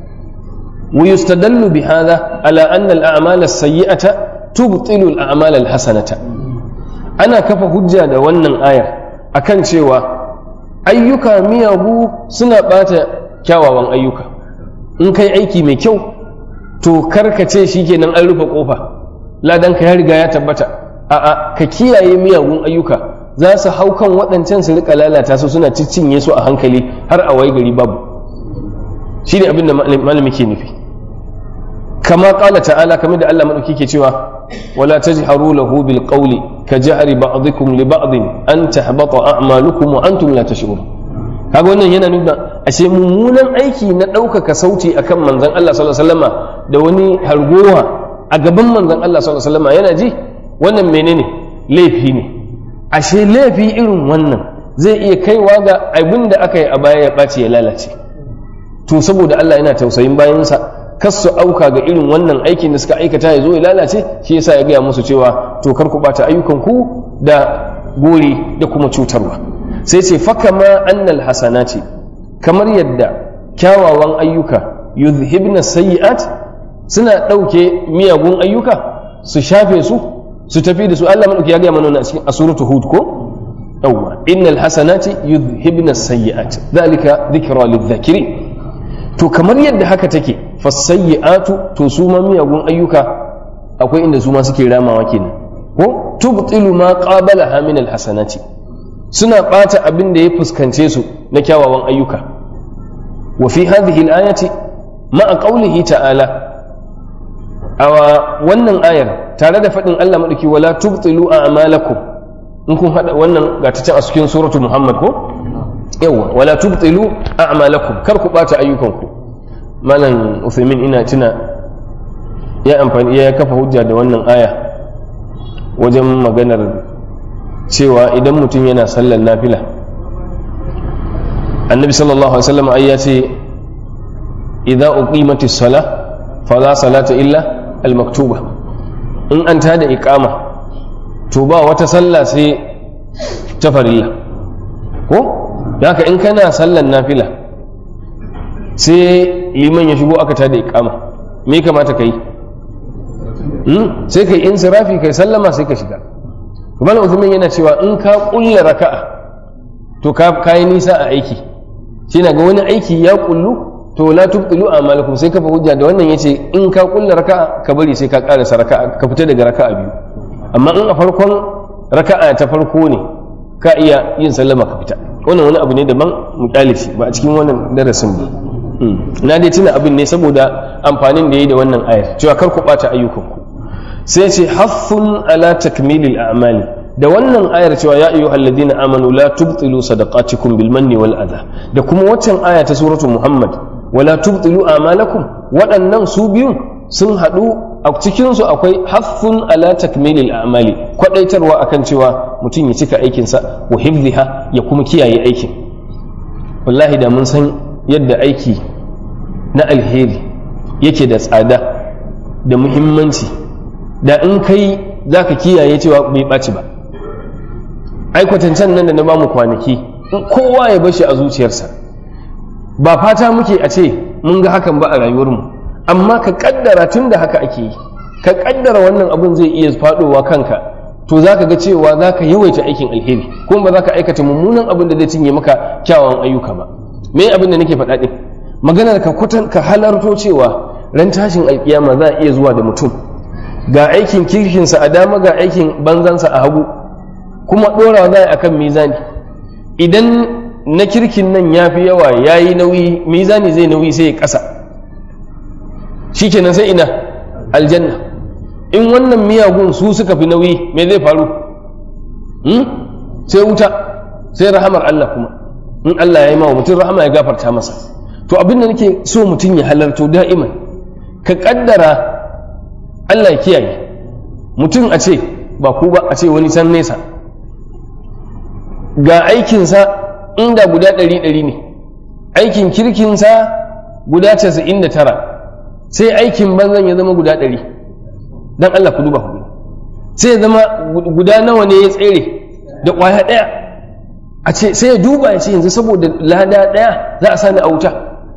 S2: wa yustadallu bi hadha ala anna al a'mal as sayyi'ata tubtilu al a'mal al hasanata, ana kafa hujja da wannan ayar akan cewa ayyuka miyagu suna ɓata kyawawan ayyuka. In kai aiki mai kyau to karkace shikenan an rufe kofa, ladan ka ya riga ya tabbata. A'a, ka kiyaye miyagun ayyuka, za su hau kan waɗancan su rika lalata su, suna cinye su a hankali har a waye gari babu. Shine abin da malami ke nufi. Kama qala ta'ala, kamar da Allah madauki ke cewa wala tajharu lahu bil qawli ka jahri ba'dikum li ba'din an tahbata a'malukum wa antum la tash'urun. Kaga wannan yana nuna ashe mummunan aiki na ɗaukaka sauti akan manzon Allah sallallahu alaihi wasallama da wani hargowa a gaban manzon Allah sallallahu alaihi wasallama yana ji, wannan menene laifi ne. Ashe laifi irin wannan zai iya kaiwa ga abin da aka yi a baya ya ɓaci ya lalace. To saboda Allah yana tausayin bayansa, kas su auka ga irin wannan aikin da suka aikata ya zo ya lalace, shi yasa ya gaya musu cewa to kar ku ɓata ayyukanku da gori da kuma cutarwa. Sai ce fakama annal hasanati, kamar yadda kyawawan ayyuka yuzhibna sayyi'at, suna ɗauke miyagun ayyuka su shafe su su tafi da su. Allah madauki ya gaya mana a cikin suratu hud ko yawwa, innal hasanati yuzhibna sayyi'at dhalika dhikra lidh-dhakirin. To kamar yadda haka take fasayyi'atu, to su ma miyagun ayyuka akwai inda su ma suke ramawa kenan ko tubtilu ma qabalaha min alhasanati, suna bata abin da ya fuskance su na kyawawan ayyuka. wa fi hadhihi alayati ma'a qawlihi ta'ala, a wannan ayar tare da faɗin Allah madauki wala tubtilu a'malakum, in kun hada wannan ga ta can a cikin suratu Muhammad ko yawa, wala tubtilu a'malakum, kar ku bata ayyukanku. Malam Uthaymin ina tuna ya kafa hujja da wannan aya wajen maganar cewa idan mutum yana sallar nafila, annabi sallallahu alaihi wasallam ai ya ce idza uqimatis salah fala salata illa al maktuba, in an tada iqama to ba wata sallah sai ta farilla ko. haka in kana sallar nafila sai liman ya shigo aka tada iqama, me kamata kai? Sai kai insirafi, kai sallama, sai ka shiga. Malam Uthman yana cewa in ka kulla raka'a to ka yi nisa a aiki, shi na ga wani aiki ya kullu, to la tubtilu a'malakum, sai ka fa hujja da wannan yace in ka kulla raka'a ka bari sai ka karasa raka'a, ka fita daga raka'a biyu. Amma in a farkon raka'a ta farko ne ka iya yin sallama ka fita, wannan wani abu ne daban mu kyale shi, ba a cikin wannan darasin ba. Na dai tuna abin ne saboda amfanin da yayi da wannan ayar cewa kar ku bata ayyukanku. Sai ce haffun ala takmilil a'mali, da wannan ayar cewa ya ayyuhal ladina amanu la tubtilu sadaqatikum bil manni wal adha, da kuma waccan aya ta suratu Muhammad wala tubtilu a'malakum, waɗannan su biyun sun haɗu a cikin su akwai haffun ala takmilil a'mali, kwadaitarwa akan cewa mutum ya cika aikinsa wa hifdhiha, ya kuma kiyaye aikin. Wallahi da mun san yadda aiki na alheri yake da tsada da muhimmanci, da in kai za ka kiyaye cewa bai ɓaci ba. Aikwatancan nan da na bamu kwanaki, kowa ya bashi a zuciyarsa, ba fata muke a ce mun ga hakan ba a rayuwarmu, amma ka kaddara tun da haka ake yi, ka kaddara wannan abun zai iya faɗowa kanka, to za ka ga cewa za ka yawaita aikin alheri, kuma ba za ka aikata mummunan abin da zai cinye maka kyawawan ayyuka ba. Me abin da nake faɗa ɗin? Maganar ka halarto cewa ran tashin alkiyama za a iya zuwa da mutum ga aikin kirkinsa a dama, ga aikin banzansa a hagu, kuma ɗorawa za a kan mizani. Idan na kirkin nan ya fi yawa, ya yi nauyi, mizani zai nauyi sai ya ƙasa. shikenan sai ina aljanna. In wannan miyagun su suka fi nauyi me zai faru? Sai wuta, sai rahamar Allah kuma, in Allah ya yi mawa mutum rahama ya gafarta masa. To abin da nake so mutum ya halarto da'iman, ka kaddara Allah ya kiyaye mutum a ce ba ku ba, a ce wani can nesa ga aikinsa inda guda 100 ne, aikin kirkinsa guda 99, sai aikin banzan ya zama guda 100. Dan Allah ku duba ku, sai ya zama guda nawa ne ya tsere da ƙwaya ɗaya. A ce sai ya duba ya ce yanzu saboda lada ɗaya za a sani a wuta.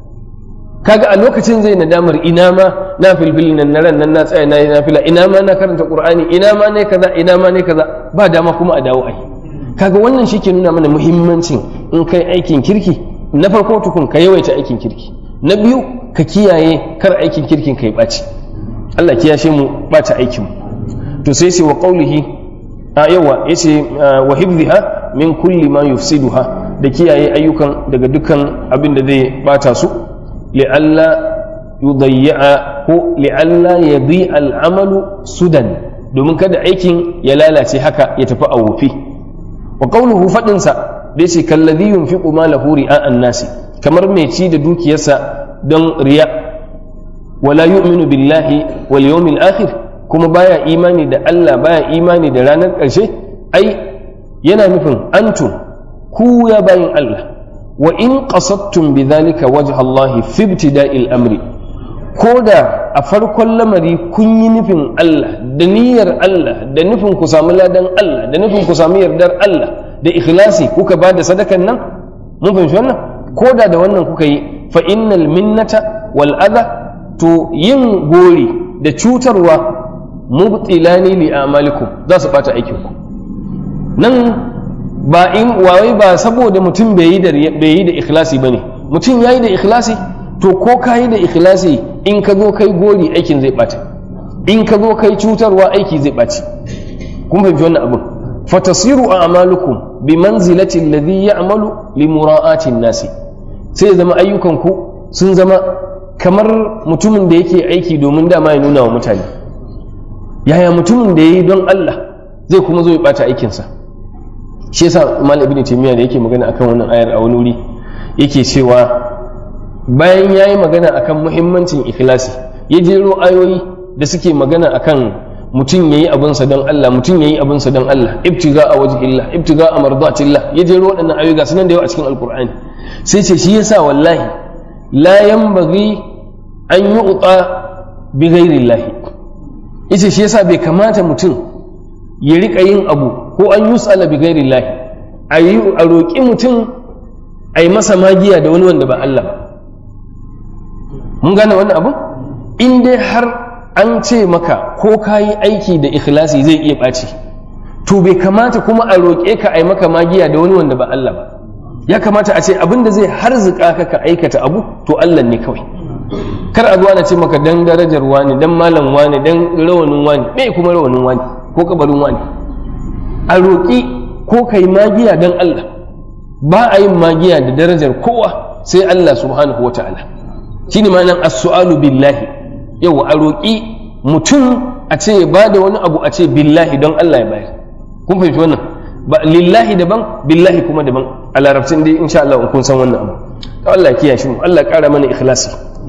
S2: Kaga a lokacin zai nadamar ina ma na filfili nan na ran nan na tsaya na yi nafila, ina ma na karanta Qur'ani, ina ma ne kaza, ina ma ne kaza, ba dama kuma a dawo ai. Kaga wannan shi ke nuna mana muhimmancin in kai aikin kirki, na farko tukun ka yawaita aikin kirki, na biyu ka kiyaye kar aikin kirkin ka ya ɓaci. Allah kiyashe mu ɓata aikin mu. To sai wa qaulihi a yawa yace wa hifdhiha min kulli ma yufsiduha, da kiyaye ayyukan daga dukkan abin da zai bata su, li'alla yudayya ko li'alla yadhi al'amalu sudan, domin kada aikin ya lalace haka ya tafi a wofi. Wa qawluhu fadin sa da yace kalladhi yunfiqu malahu ri'a an-nasi, kamar mai ci da dukiyarsa don riya, wala yu'minu billahi wal yawmil akhir, kuma baya imani da Allah, baya imani da ranar ƙarshe. Ai yana nufin antum ku ya bayin Allah, wa in qasadtum bidhalika wajha Allah fi ibtida'il amri, ko da a farkon lamari kun yi nufin Allah da niyyar Allah, da nufin ku samu ladan Allah, da nufin ku samu yardar Allah, da ikhlasi kuka ba da sadakan nan, mun fahimci wannan, ko da wannan kuka yi, fa innal minnata wal adha, to yin gori da cutarwa mubtilani li amalikum, za su bata aikin ku. Nan ba in wawai ba saboda mutum bai yi da ikhlasi bane, mutum yayi da ikhlasi, to ko kayi da ikhlasi in ka zo kai gori aikin zai bata, in ka zo kai cutarwa aiki zai baci. kun fahimci wannan abin. Fatasiru a'malukum bi manzilati alladhi ya'malu li mura'ati an-nasi, sai zama ayyukanku sun zama kamar mutumin da yake aiki domin dama ya nuna wa mutane. Yaya mutumin da yayi don Allah zai kuma zo ya bata aikinsa? Shi yasa Malam Ibn Taymiyyah da yake magana akan wannan ayar a wani wuri yake cewa bayan yayi magana akan muhimmancin ikhlasi, ya jero ayoyi da suke magana akan mutum yayi abinsa don Allah, mutum yayi abinsa don Allah, ibtiga a wajhillah, ibtiga a mardatillah, ya jero waɗannan ayoyi ga sunan da yawa a cikin alqur'ani. Sai ce shi yasa wallahi la yanbaghi an yu'ta bi ghairi Allah, yace shi yasa bai kamata mutum ya rika yin abu ko an yus'ala bi ghairi Allah, a roƙi mutum a yi masa magiya da wani wanda ba Allah ba. Mun gane wannan abu? In dai har an ce maka ko ka yi aiki da ikhlasi zai iya ɓaci, to bai kamata kuma a roƙe ka a yi maka magiya da wani wanda ba Allah ba. Ya kamata a ce abin da zai harzuka ka ka aikata abu to Allah ne kawai. Kar a zuwa na ce maka dan darajar wani, dan malam wani, dan rawanin wani, me kuma rawanin wani ko kabarin wani. A roƙi ko kai magiya dan Allah. Ba a yin magiya da darajar kowa sai Allah subhanahu wata'ala. Shine ma'anar as-su'alu billahi. Yau a roƙi mutum a ce ya bada wani abu a ce billahi don Allah ya bayar. Kun fahimci wannan? Ba lillahi daban, billahi kuma daban. A larabcin dai insha Allah kun san wannan abu. Allah ya kiyaye mu, Allah ya ƙara mana ikhlasi.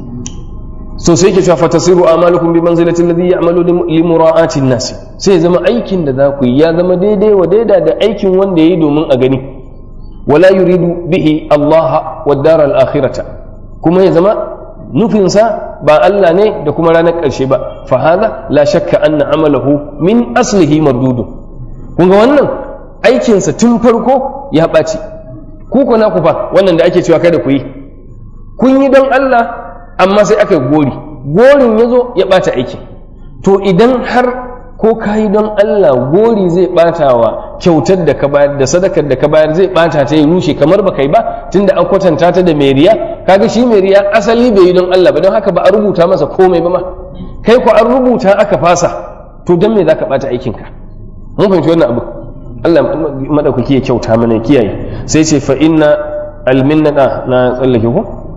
S2: So sai ke cewa fatasiru amalukum bi manzilati alladhi ya'malu li mura'ati an-nas, sai zama aikin da za ku yi ya zama daidai wa daida da aikin wanda yayi domin a gani. Wala yuridu bihi Allah wa dar al-akhirata, kuma ya zama nufinsa ba Allah ne da kuma ranar ƙarshe ba. Fa hadha la shakka anna amalahu min aslihi mardudun. Kun ga wannan aikinsa tun farko ya ɓaci. Ku ko na ku fa wannan da ake cewa kada ku yi, kun yi don Allah amma sai aka gori, gorin ya zo ya ɓata aikin. To idan har ko ka yi don Allah gori zai ɓata wa kyautar da ka bayar da sadakar da ka bayar, zai ɓata ta yi rushe kamar ba kai ba, tunda an kwatanta ta da mai riya. Kaga shi mai riya asali bai yi don Allah ba, don haka ba a rubuta masa komai ba ma. Kai ko an rubuta aka fasa, to don me za ka ɓata aikinka? Mun fahimci wannan abu. Allah madaukaki ya kyauta mana kiyaye. Sai ce fa inna alminnata na tsallake ko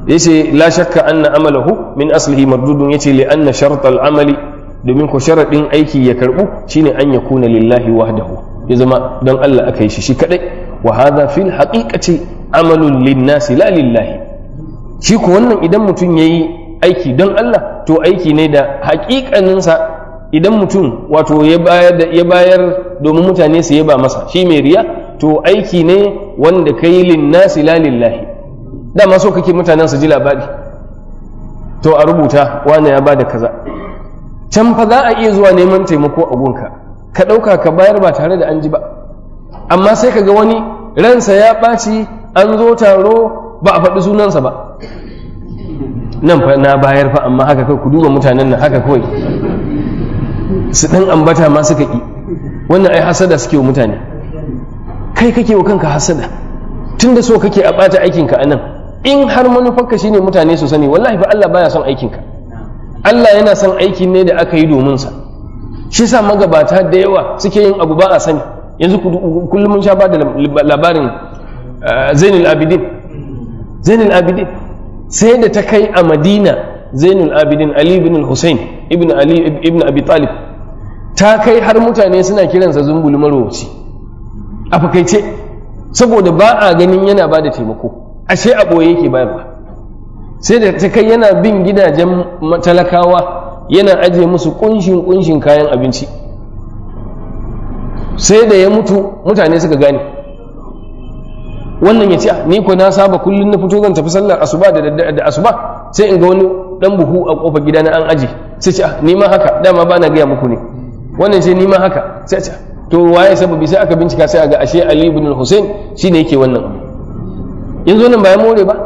S2: yace la shakka anna amalahu min aslihi mardudun, yace li anna shartal amali, domin ko sharadin aiki ya karbu shine an yakuna lillahi wahdahu, ya zama don Allah aka yi shi kadai. wa hadha fil haqiqati amalun linnasi la lillahi. shi ko wannan idan mutum yayi aiki don Allah to aiki ne da haƙiƙaninsa. idan mutum wato ya bayar domin mutane su yaba masa, shi mai riya, to aiki ne wanda kai linnasi la lillahi. dama so kake mutanen su ji labari, to a rubuta wani ya bada kaza. can fa za a iya zuwa neman taimako a gunka, ka ɗauka ka bayar ba tare da an ji ba. amma sai ka ga wani ransa ya ɓaci, an zo taro ba a faɗi sunansa ba. nan fa na bayar fa, amma haka kai ku duba mutanen nan haka kawai su ɗan ambata ma suka ƙi. wannan ai hasada suke wa mutane, kai kake wa kanka hasada tunda so kake a ɓata aikinka a nan. in har manufarka shine mutane su sani, wallahi fa Allah baya son aikinka. Allah yana son aikin ne da aka yi domin sa. shi sa magabata da yawa suke yin abu ba a sani. yanzu kullum mun sha ba da labarin Zainul Abidin sai da ta kai a Madina, Zainul Abidin Ali ibn Hussein ibn Ali ibn Abi Talib, ta kai har mutane suna kiransa zumbul marowaci a fakaice, saboda ba a ganin yana ba da taimako, ashe a ɓoye yake bayarwa. sai da ta kai yana bin gidajen talakawa yana ajiye musu kunshin kayan abinci. sai da ya mutu mutane suka gane. wannan ya ce ni ko na saba kullum na fito zan tafi sallar asuba da asuba sai in ga wani dan buhu a kofar gida na an aje, sai ce ni ma haka, dama ba na gaya muku ne. wannan ce ni ma haka, sai ce to waye sababi, sai aka bincika sai a ga ashe Ali ibn Hussein shine yake wannan abu. yanzu nan ba ya more ba.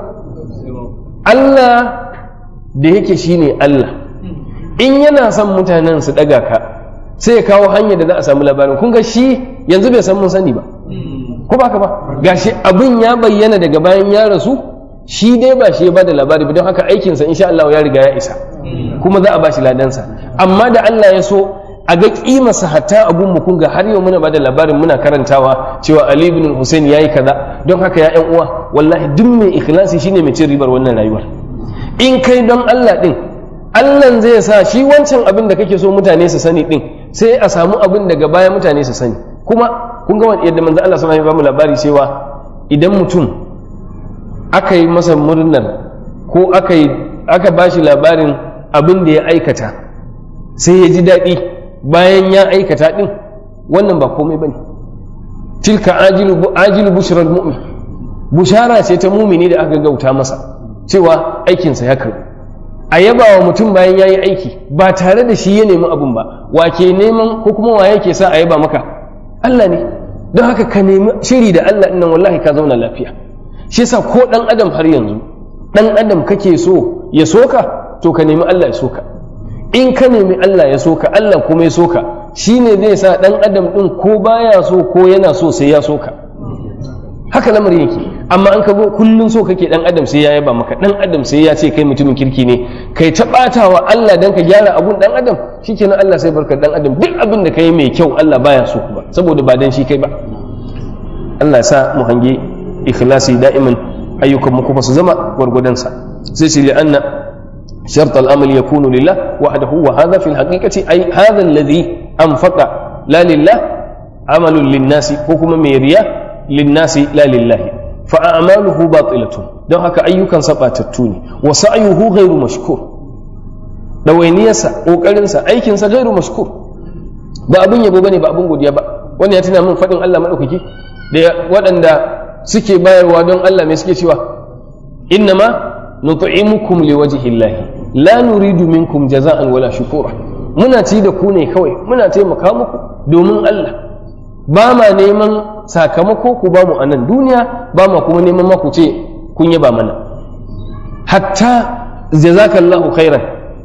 S2: Allah da yake shine Allah, in yana son mutanen su daga ka sai ya kawo hanyar da za a samu labarin. kun ga shi yanzu bai san mun sani ba, ko ba ka ba, gashi abin ya bayyana daga bayan ya rasu, shi dai ba shi ya bada labari ba, don haka aikinsa insha Allah ya riga ya isa, kuma za a bashi ladansa. amma da Allah ya so a ga kimarsa hatta abun mu, kun ga har yau muna bada labarin, muna karantawa cewa Ali ibn Hussein yayi kaza. don haka ya ƴan uwa, wallahi duk mai ikhlasi shine mai cin ribar wannan rayuwar. in kai don Allah din, Allah zai sa shi wancan abin da kake so mutane su sani din, sai a samu abin daga baya mutane su sani. kuma kun ga yadda manzo Allah sallallahu alaihi wasallam ya ba mu labari cewa idan mutum aka yi masa murnar ko aka bashi labarin abin da ya aikata sai ya ji daɗi bayan ya aikata din, wannan ba komai bane. tilka ajilu bushral mu'min, bushara ce ta mumini da aka gauta masa cewa aikinsa ya karɓi. a yaba wa mutum bayan ya yi aiki ba tare da shi ya nemi abin ba, wa ke neman ko kuma wa yake sa a yaba maka? Allah ne. don haka ka nemi shiri da Allah ɗin nan, wallahi ka zauna lafiya. shi yasa ko ɗan adam har yanzu, ɗan adam kake so ya soka, to ka nemi Allah ya soka. in ka nemi Allah ya soka, Allah kuma ya soka, shine zai sa ɗan adam ɗin ko baya so ko yana so sai ya soka. haka lamarin yake. amma an ka zo kullum so kake dan adam sai ya yaba maka, dan adam sai ya ce kai mutumin kirki ne, kai ta batawa Allah dan ka gyara abun dan adam, shikenan Allah sai barka dan adam. duk abin da kai mai kyau Allah baya so ba, saboda ba dan shi kai ba. Allah ya sa mu hange ikhlasi da'iman, ayyukan mu kuma su zama gwargwadon sa. sai ce li'anna shart al-amal yakunu lillah wahdahu, wa hadha fi al-haqiqati ay hadha alladhi anfaqa la lillah amalun lin-nasi, ko kuma mai riya lin-nasi la lillahi, fa a'maluhu batilatun. don haka ayyukan sa batattu ne. wa sa'yuhu ghairu mashkur, dawainiyarsa, kokarinsa, aikinsa ghairu mashkur, ba abun yabo bane, ba abun godiya ba. wannan ya tuna min fadin Allah madaukaki da waɗanda suke bayarwa don Allah mai suke cewa innama nut'imukum liwajhillahi la nuridu minkum jaza'an wala shukura. muna ci da ku ne kawai, muna taimaka muku domin Allah, ba ma neman sakamako ku ba mu a nan duniya, ba ma kuma neman maku ce kun yaba mana. hatta jazakallahu khairan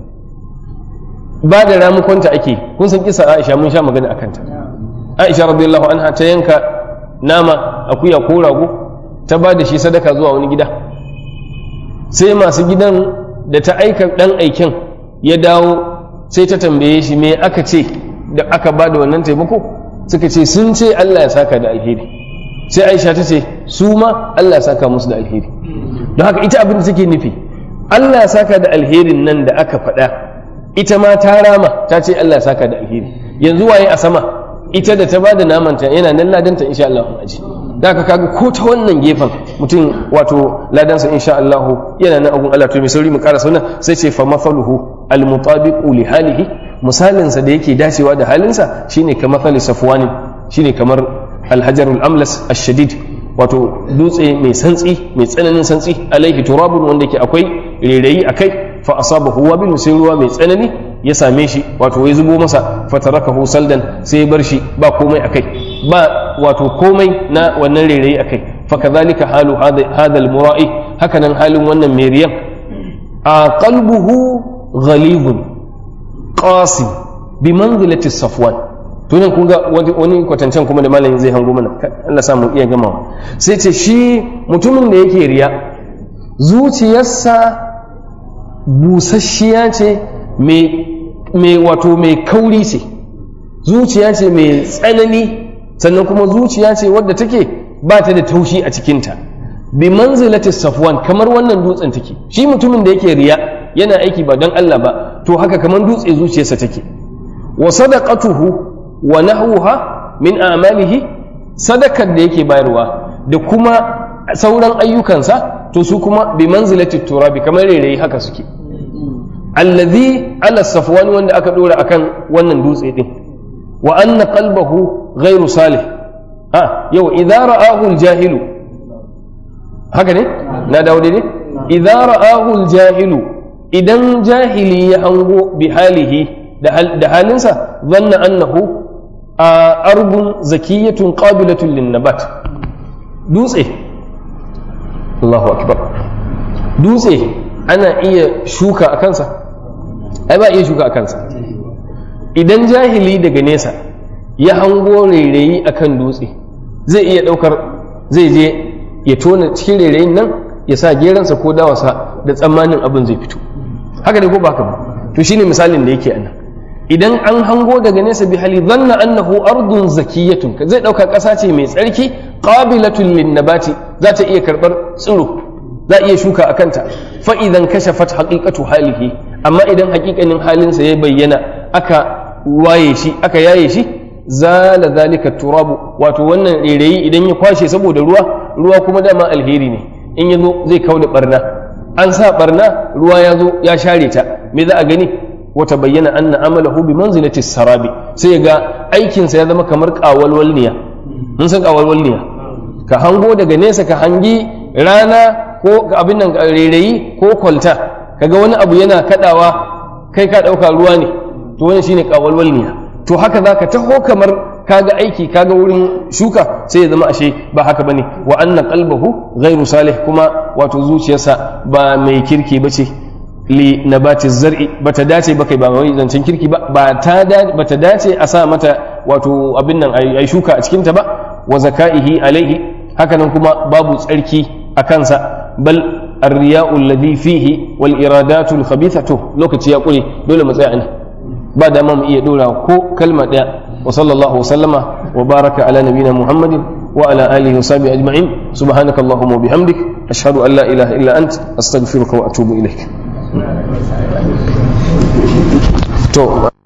S2: ba da ramukonta ake. kun san kisa Aisha, mun sha magana akan ta. Aisha radiyallahu anha ta yanka nama akuya ko rago, ta ba da shi sadaka zuwa wani gida. sai masu gidan da ta aika dan aiken ya dawo, sai ta tambaye shi me aka ce da aka ba da wannan taimako. suka ce sun ce Allah ya saka da alheri. sai Aisha ta ce su ma Allah ya saka musu da alheri. don haka ita abin da take nufi, Allah ya saka da alherin nan da aka faɗa, ita ma ta rama ta ce Allah ya saka da alheri. Yanzu waye a sama? Ita da ta bada namanta yana nan ladanta insha Allah aji. Da ka kaga ko ta wannan gefen mutum wato ladansa insha Allah yana nan agun Allah. To mai sauri mu ƙara sunan sai ce fa mafaluhu almutabiqu li halihi, misalinsa da yake dacewa da halinsa shine kamar mathali safwanin, shine kamar alhajarul amlas ash-shadid, wato dutse mai santsi, mai tsananin santsi, alaihi turabun, wanda yake akwai rairayi akai, fa asabahu wabilun, sai ruwa mai tsanani ya same shi, wato ya zubo masa, fatarakahu saldan, sai ya bar shi ba komai akai, ba wato komai na wannan rairayi akai. Fa kadhalika halu hadha al-mura'i, hakanan halin wannan mai riyan, a qalbuhu ghalibun qasim bi manzilati safwan. To nan kun ga wani kwatancen kuma da malamin zai hango mana, Allah sa mu iya gamawa. Sai ce shi mutumin da yake riya zuciyarsa busasshiya ce, mai wato mai kauri ce, zuciya ce mai tsanani, sannan kuma zuciya ce wadda take ba ta da taushi a cikinta. Bi manzilati safwan, kamar wannan dutsen take. Shi mutumin da yake riya yana aiki ba don Allah ba, to haka kamar dutse zuciyarsa take. Wa sadaqatuhu wa nahwuha min a'malihi, sadakar da yake bayarwa da kuma sauran ayyukansa, to su kuma bi manzilati turabi, kamar rairayi haka suke. Allazi ala safwan, wanda aka dora akan wannan dutse din. Wa anna qalbahu ghairu salih. Yau idza ra'ahu al-jahilu, haka ne na dawo dai, idza ra'ahu al-jahilu, idan jahili ya hango bi halihi da halinsa, zanna annahu ardun zakiyatun qabilatun linnabat. Dutse, Allahu akbar, dutse ana iya shuka a kansa? Ai ba iya shuka a kansa. Idan jahili daga nesa ya hango rairayi akan dutse, zai iya daukar, zai je ya tona cikin rairayin nan ya sa geransa ko dawasa da tsammanin abin zai fito. Haka ne ko ba haka ba? To shine misalin da yake anan. Idan an hango daga nesa bi hali zanna annahu ardun zakiyatun, zai dauka kasa ce mai tsarki, qabilatun linnabati, za ta iya karbar tsiro, za iya shuka a kanta. Fa idan kashafat haqiqatu halihi, amma idan haƙiƙanin halinsa ya bayyana, aka waye shi, aka yaye shi, zala zalika turabu, wato wannan rairayi idan ya kwashe saboda ruwa kuma dama alheri ne, in ya zo zai kauda barna. An sa barna, ruwa ya zo ya share ta, me za a gani? Wata bayyana anna amalahu bi manzilati sarabi, sai ga aikinsa ya zama kamar kawalwalniya. Mun san kawalwalniya, ka hango daga nesa, ka hangi rana ko abin nan rairayi ko kwalta, kaga wani abu yana kadawa, kai ka dauka ruwa ne, to wannan shine kawalwalniya. To haka zaka taho kamar kaga aiki, kaga wurin shuka, sai ya zama ashe ba haka bane. Wa anna qalbahu ghairu salih, kuma wato zuciyarsa ba mai kirki bace. Li nabati zar'i, bata dace ba, kai ba mai zancen kirki ba, bata dace a sa mata wato abin nan ai shuka a cikin ta ba. Wa zakaihi alaihi, hakanan kuma babu tsarki a kansa. Bal ar-riya'u alladhi fihi wal iradatu al-khabithatu. Lokaci ya kure, dole mu tsaya anan, ba da mu iya dora ko kalma daya. Wa sallallahu sallama wa baraka ala nabina Muhammadin wa ala alihi wa sahbihi ajma'in. Subhanakallahumma wa bihamdik, ashhadu an la ilaha illa ant, astaghfiruka wa atubu ilaik. To